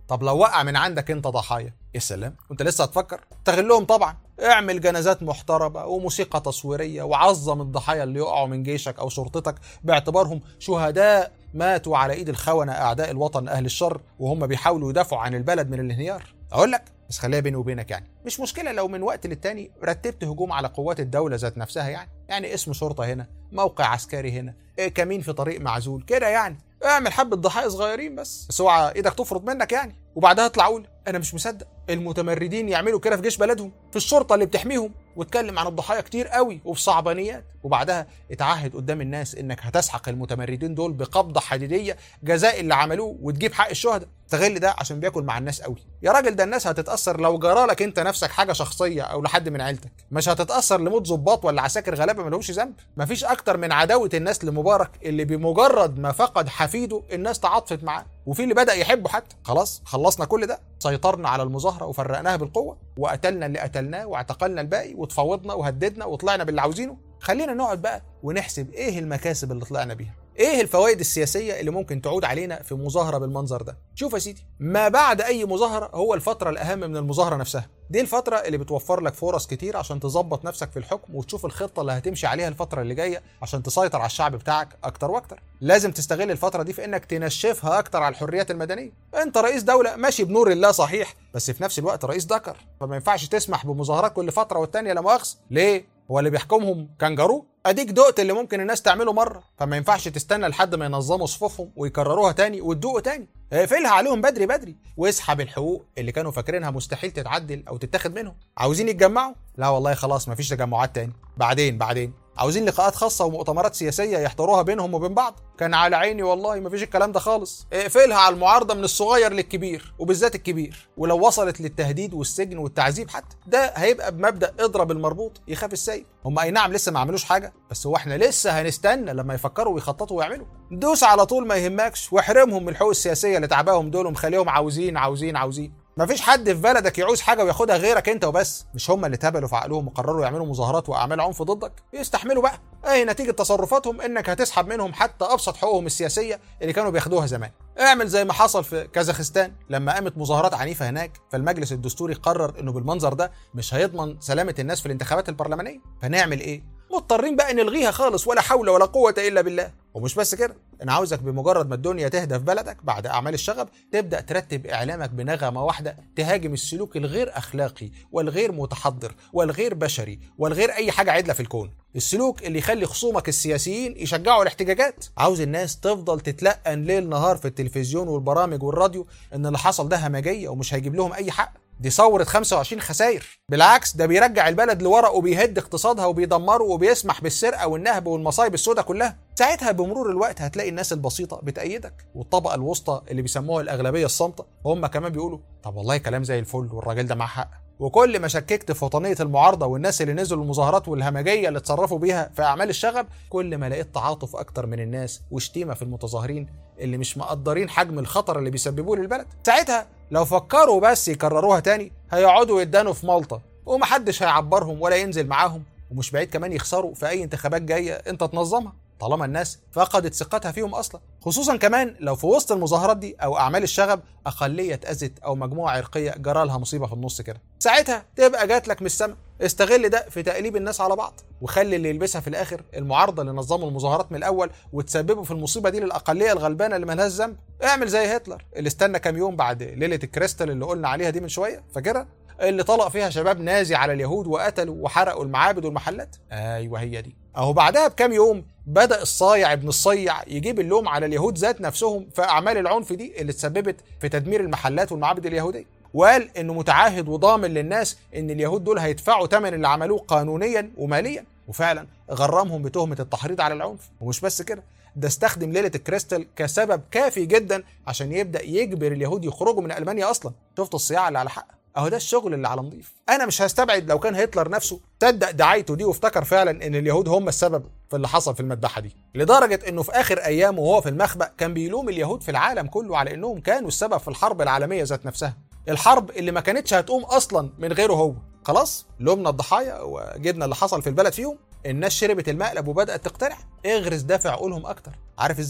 Speaker 1: طب لو وقع من عندك انت ضحايا، يا سلام، وانت لسه هتفكر؟ استغلهم طبعا، اعمل جنازات محترمه وموسيقى تصويريه، وعظم الضحايا اللي يقعوا من جيشك او شرطتك باعتبارهم شهداء ماتوا على ايد الخونه اعداء الوطن اهل الشر وهم بيحاولوا يدافعوا عن البلد من الانهيار. اقول لك بس خليها بيني وبينك، يعني مش مشكله لو من وقت للتاني رتبت هجوم على قوات الدوله ذات نفسها، يعني يعني اسم شرطه هنا، موقع عسكري هنا، إيه كمين في طريق معزول كده، يعني اعمل حبه ضحايا صغيرين بس بس اوعى ايدك تفرط منك يعني. وبعدها اطلع اقول انا مش مصدق المتمردين يعملوا كده في جيش بلدهم، في الشرطه اللي بتحميهم، واتكلم عن الضحايا كتير قوي وفي صعبانيات. وبعدها اتعهد قدام الناس انك هتسحق المتمردين دول بقبضه حديديه جزاء اللي عملوه، وتجيب حق الشهداء. استغل ده عشان بياكل مع الناس قوي يا راجل. ده الناس هتتاثر لو جرالك انت نفسك حاجه شخصيه او لحد من عيلتك، مش هتتاثر لموت ضباط ولا عساكر غلابه ما لهمش ذنب. مفيش اكتر من عداوه الناس لمبارك اللي بمجرد ما فقد حفيده الناس تعاطفت معاه، وفي اللي بدا يحبه حتى. خلاص خلصنا كل ده، سيطرنا على المظاهره وفرقناها بالقوه، وقتلنا اللي قتلناه واعتقلنا الباقي، وتفاوضنا وهددنا وطلعنا باللي عاوزينه. خلينا نقعد بقى ونحسب ايه المكاسب اللي طلعنا بيها، ايه الفوائد السياسيه اللي ممكن تعود علينا في مظاهره بالمنظر ده. شوف يا سيدي، ما بعد اي مظاهره هو الفتره الاهم من المظاهره نفسها. دي الفتره اللي بتوفر لك فرص كتير عشان تظبط نفسك في الحكم وتشوف الخطه اللي هتمشي عليها الفتره اللي جايه عشان تسيطر على الشعب بتاعك اكتر واكتر. لازم تستغل الفتره دي في انك تنشفها اكتر على الحريات المدنيه. انت رئيس دوله ماشي بنور الله صحيح، بس في نفس الوقت رئيس ذكر، فما ينفعش تسمح بمظاهرات كل فتره والتانيه لا مؤاخذه. ليه؟ هو اللي بيحكمهم كانجارو؟ اديك دقت اللي ممكن الناس تعمله مره، فما ينفعش تستنى لحد ما ينظموا صفوفهم ويكرروها تاني وتدوقوا تاني. اقفلها عليهم بدري بدري واسحب الحقوق اللي كانوا فاكرينها مستحيل تتعدل او تتاخد منهم. عاوزين يتجمعوا؟ لا والله خلاص مفيش تجمعات تاني، بعدين بعدين. عاوزين لقاءات خاصه ومؤتمرات سياسيه يحضروها بينهم وبين بعض؟ كان على عيني والله مفيش الكلام ده خالص. اقفلها على المعارضه من الصغير للكبير، وبالذات الكبير، ولو وصلت للتهديد والسجن والتعذيب حتى ده هيبقى بمبدا اضرب المربوط يخاف السايب. هم اي نعم لسه ما عملوش حاجه، بس هو احنا لسه هنستنى لما يفكروا ويخططوا ويعملوا؟ دوس على طول ما يهمكش، واحرمهم من الحقوق السياسيه اللي تعباهم دول ومخليهم عاوزين عاوزين عاوزين. مفيش حد في بلدك يعوز حاجه وياخدها غيرك انت وبس. مش هم اللي تبلوا في عقلهم وقرروا يعملوا مظاهرات واعمال عنف ضدك؟ يستحملوا بقى. ايه نتيجه تصرفاتهم؟ انك هتسحب منهم حتى ابسط حقوقهم السياسيه اللي كانوا بياخدوها زمان. اعمل زي ما حصل في كازاخستان لما قامت مظاهرات عنيفه هناك، فالمجلس الدستوري قرر انه بالمنظر ده مش هيضمن سلامه الناس في الانتخابات البرلمانيه. فنعمل ايه؟ مضطرين بقى نلغيها خالص، ولا حول ولا قوه الا بالله. ومش بس كده، انا عاوزك بمجرد ما الدنيا تهدى في بلدك بعد اعمال الشغب تبدا ترتب اعلامك بنغمه واحده تهاجم السلوك الغير اخلاقي والغير متحضر والغير بشري والغير اي حاجه عدله في الكون. السلوك اللي يخلي خصومك السياسيين يشجعوا الاحتجاجات. عاوز الناس تفضل تتلقن ليل نهار في التلفزيون والبرامج والراديو ان اللي حصل ده همجيه ومش هيجيب لهم اي حق. دي ثورة خمسة وعشرين خسائر، بالعكس ده بيرجع البلد لورا وبيهد اقتصادها وبيدمره وبيسمح بالسرقة والنهب والمصايب السوداء كلها. ساعتها بمرور الوقت هتلاقي الناس البسيطة بتأيدك، والطبقة الوسطى اللي بيسموها الأغلبية الصامتة هم كمان بيقولوا طب والله كلام زي الفل والراجل ده معاه حق. وكل ما شككت في وطنية المعارضة والناس اللي نزلوا المظاهرات والهمجية اللي اتصرفوا بيها في أعمال الشغب، كل ما لقيت تعاطف أكتر من الناس وشتيمة في المتظاهرين اللي مش مقدرين حجم الخطر اللي بيسببوه للبلد. ساعتها لو فكروا بس يكرروها تاني هيقعدوا يدانوا في ملطة ومحدش هيعبرهم ولا ينزل معاهم، ومش بعيد كمان يخسروا في أي انتخابات جاية أنت تنظمها طالما الناس فقدت ثقتها فيهم أصلا. خصوصا كمان لو في وسط المظاهرات دي أو أعمال الشغب أقلية اتأذت أو مجموعة عرقية جرالها مصيبة في النص كده، ساعتها تبقى جات لك من السما. استغل ده في تقليب الناس على بعض، وخلي اللي يلبسها في الآخر المعارضة اللي نظموا المظاهرات من الأول وتسببوا في المصيبة دي للأقلية الغلبانة اللي مالهاش ذنب. اعمل زي هتلر اللي استنى كام يوم بعد ليلة الكريستال اللي قلنا عليها دي من شوية، فاكرها؟ اللي طلق فيها شباب نازي على اليهود وقتلوا وحرقوا المعابد والمحلات. ايوه هي دي. اهو بعدها بكام يوم بدأ الصايع ابن الصيع يجيب اللوم على اليهود ذات نفسهم في اعمال العنف دي اللي تسببت في تدمير المحلات والمعابد اليهوديه، وقال انه متعهد وضامن للناس ان اليهود دول هيدفعوا ثمن اللي عملوه قانونيا وماليا، وفعلا غرمهم بتهمه التحريض على العنف. ومش بس كده، ده استخدم ليلة الكريستال كسبب كافي جدا عشان يبدأ يجبر اليهود يخرجوا من ألمانيا أصلا. شفت الصياعة اللي على حق؟ اهو ده الشغل اللي على نضيف. انا مش هستبعد لو كان هتلر نفسه صدق دعايته دي وافتكر فعلا ان اليهود هم السبب في اللي حصل في المذبحه دي، لدرجه انه في اخر ايامه وهو في المخبأ كان بيلوم اليهود في العالم كله على انهم كانوا السبب في الحرب العالميه ذات نفسها، الحرب اللي ما كانتش هتقوم اصلا من غيره هو. خلاص لومنا الضحايا وجبنا اللي حصل في البلد فيهم، الناس شربت المقلب وبدأت تقتنع. اغرس دافع عقولهم اكتر. عارف ازاي؟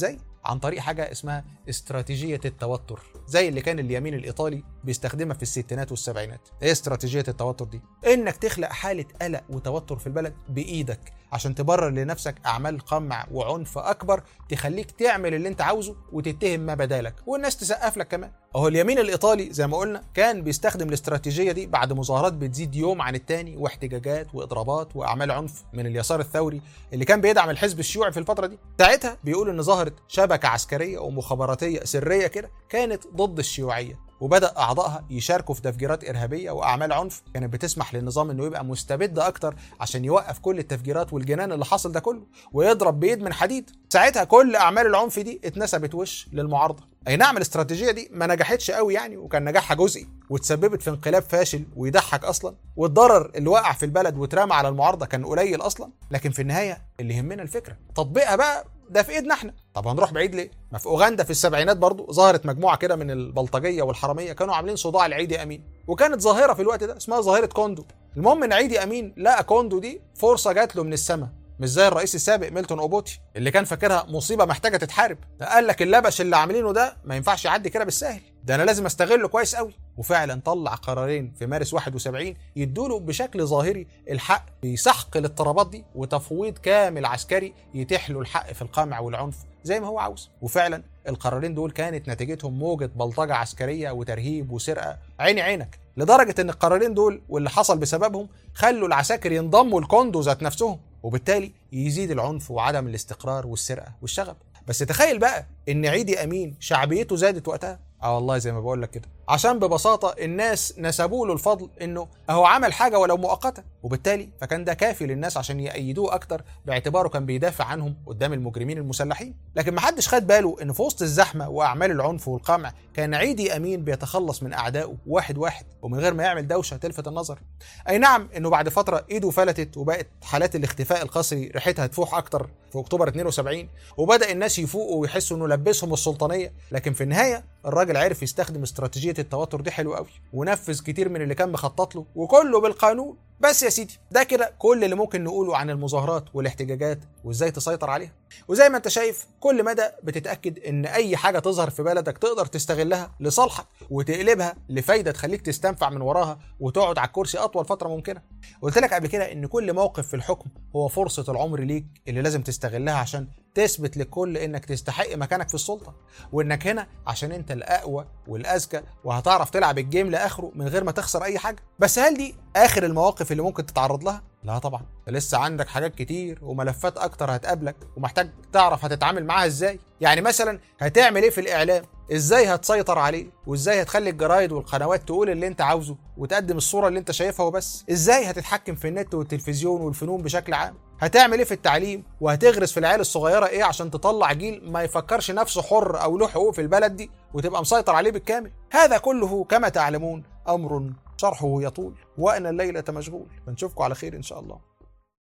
Speaker 1: عن طريق حاجه اسمها استراتيجيه التوتر، زي اللي كان اليمين الايطالي بيستخدمها في الستينات والسبعينات. ايه استراتيجيه التوتر دي؟ انك تخلق حاله قلق وتوتر في البلد بايدك عشان تبرر لنفسك اعمال قمع وعنف اكبر تخليك تعمل اللي انت عاوزه وتتهم ما بدالك والناس تسقف لك كمان. اهو اليمين الايطالي زي ما قلنا كان بيستخدم الاستراتيجيه دي بعد مظاهرات بتزيد يوم عن التاني واحتجاجات واضرابات واعمال عنف من اليسار الثوري اللي كان بيدعم الحزب الشيوعي في الفتره دي. ساعتها بيقول ان ظهرت شبكه عسكريه ومخابراتيه سريه كده كانت ضد الشيوعيه، وبدأ أعضائها يشاركوا في تفجيرات إرهابية وأعمال عنف كانت بتسمح للنظام إنه يبقى مستبد أكتر عشان يوقف كل التفجيرات والجنان اللي حصل ده كله ويضرب بيد من حديد. ساعتها كل أعمال العنف دي اتنسبت وش للمعارضة. أي نعم الاستراتيجية دي ما نجحتش قوي يعني، وكان نجاحها جزئي وتسببت في انقلاب فاشل ويضحك أصلا، والضرر اللي وقع في البلد واترمى على المعارضة كان قليل أصلا. لكن في النهاية اللي يهمنا الفكرة، تطبيقها بقى ده في ايدنا احنا. طب هنروح بعيد ليه؟ ما في اوغندا في السبعينات برضو ظهرت مجموعه كده من البلطجيه والحراميه كانوا عاملين صداع لعيدي امين، وكانت ظاهره في الوقت ده اسمها ظاهره كوندو. المهم ان عيدي امين لقى كوندو دي فرصه جات له من السماء، مش زي الرئيس السابق ميلتون اوبوتي اللي كان فاكرها مصيبه محتاجه تتحارب. قال لك اللبش اللي عاملينه ده ما ينفعش يعدي كده بالسهل، ده انا لازم استغله كويس قوي. وفعلا طلع قرارين في مارس واحد وسبعين يدوله بشكل ظاهري الحق بسحق الاضطرابات دي وتفويض كامل عسكري يتيح له الحق في القمع والعنف زي ما هو عاوز. وفعلا القرارين دول كانت نتيجتهم موجة بلطجة عسكرية وترهيب وسرقة عيني عينك، لدرجة ان القرارين دول واللي حصل بسببهم خلوا العساكر ينضموا لكوندو ذات نفسهم، وبالتالي يزيد العنف وعدم الاستقرار والسرقة والشغب. بس تخيل بقى ان عيدي امين شعبيته زادت وقتها. اه والله زي ما بقول لك كده، عشان ببساطه الناس نسبوا له الفضل انه اهو عمل حاجه ولو مؤقته، وبالتالي فكان ده كافي للناس عشان يأيدوه اكتر باعتباره كان بيدافع عنهم قدام المجرمين المسلحين. لكن محدش خد باله ان في وسط الزحمه واعمال العنف والقمع كان عيدي امين بيتخلص من اعدائه واحد واحد ومن غير ما يعمل دوشه تلفت النظر. اي نعم انه بعد فتره ايده فلتت وبقت حالات الاختفاء القسري ريحتها تفوح اكتر في اكتوبر اتنين وسبعين، وبدا الناس يفوقوا ويحسوا انه لبسهم السلطانيه. لكن في النهايه الراجل عرف يستخدم استراتيجيه التوتر دي حلو قوي، ونفذ كتير من اللي كان مخطط له وكله بالقانون. بس يا سيدي ده كده كل اللي ممكن نقوله عن المظاهرات والاحتجاجات وازاي تسيطر عليها. وزي ما انت شايف كل مدى بتتأكد ان اي حاجة تظهر في بلدك تقدر تستغلها لصالحك وتقلبها لفايدة تخليك تستنفع من وراها وتقعد على الكرسي اطول فترة ممكنة. قلت لك قبل كده ان كل موقف في الحكم هو فرصة العمر ليك اللي لازم تستغلها عشان تثبت للكل انك تستحق مكانك في السلطة، وانك هنا عشان انت الاقوى والاذكى وهتعرف تلعب الجيم لاخره من غير ما تخسر اي حاجة. بس هل دي اخر المواقف اللي ممكن تتعرض لها؟ لا طبعا، لسه عندك حاجات كتير وملفات اكتر هتقابلك ومحتاج تعرف هتتعامل معاها ازاي. يعني مثلا هتعمل ايه في الاعلام، ازاي هتسيطر عليه، وازاي هتخلي الجرايد والقنوات تقول اللي انت عاوزه وتقدم الصورة اللي انت شايفها وبس، ازاي هتتحكم في النت والتلفزيون والفنون بشكل عام، هتعمل ايه في التعليم، وهتغرس في العيال الصغيرة ايه عشان تطلع جيل ما يفكرش نفسه حر او له حقوق في البلد دي وتبقى مسيطر عليه بالكامل. هذا كله كما تعلمون امر شرحه يطول وانا الليلة مشغول. بنشوفكم على خير ان شاء الله.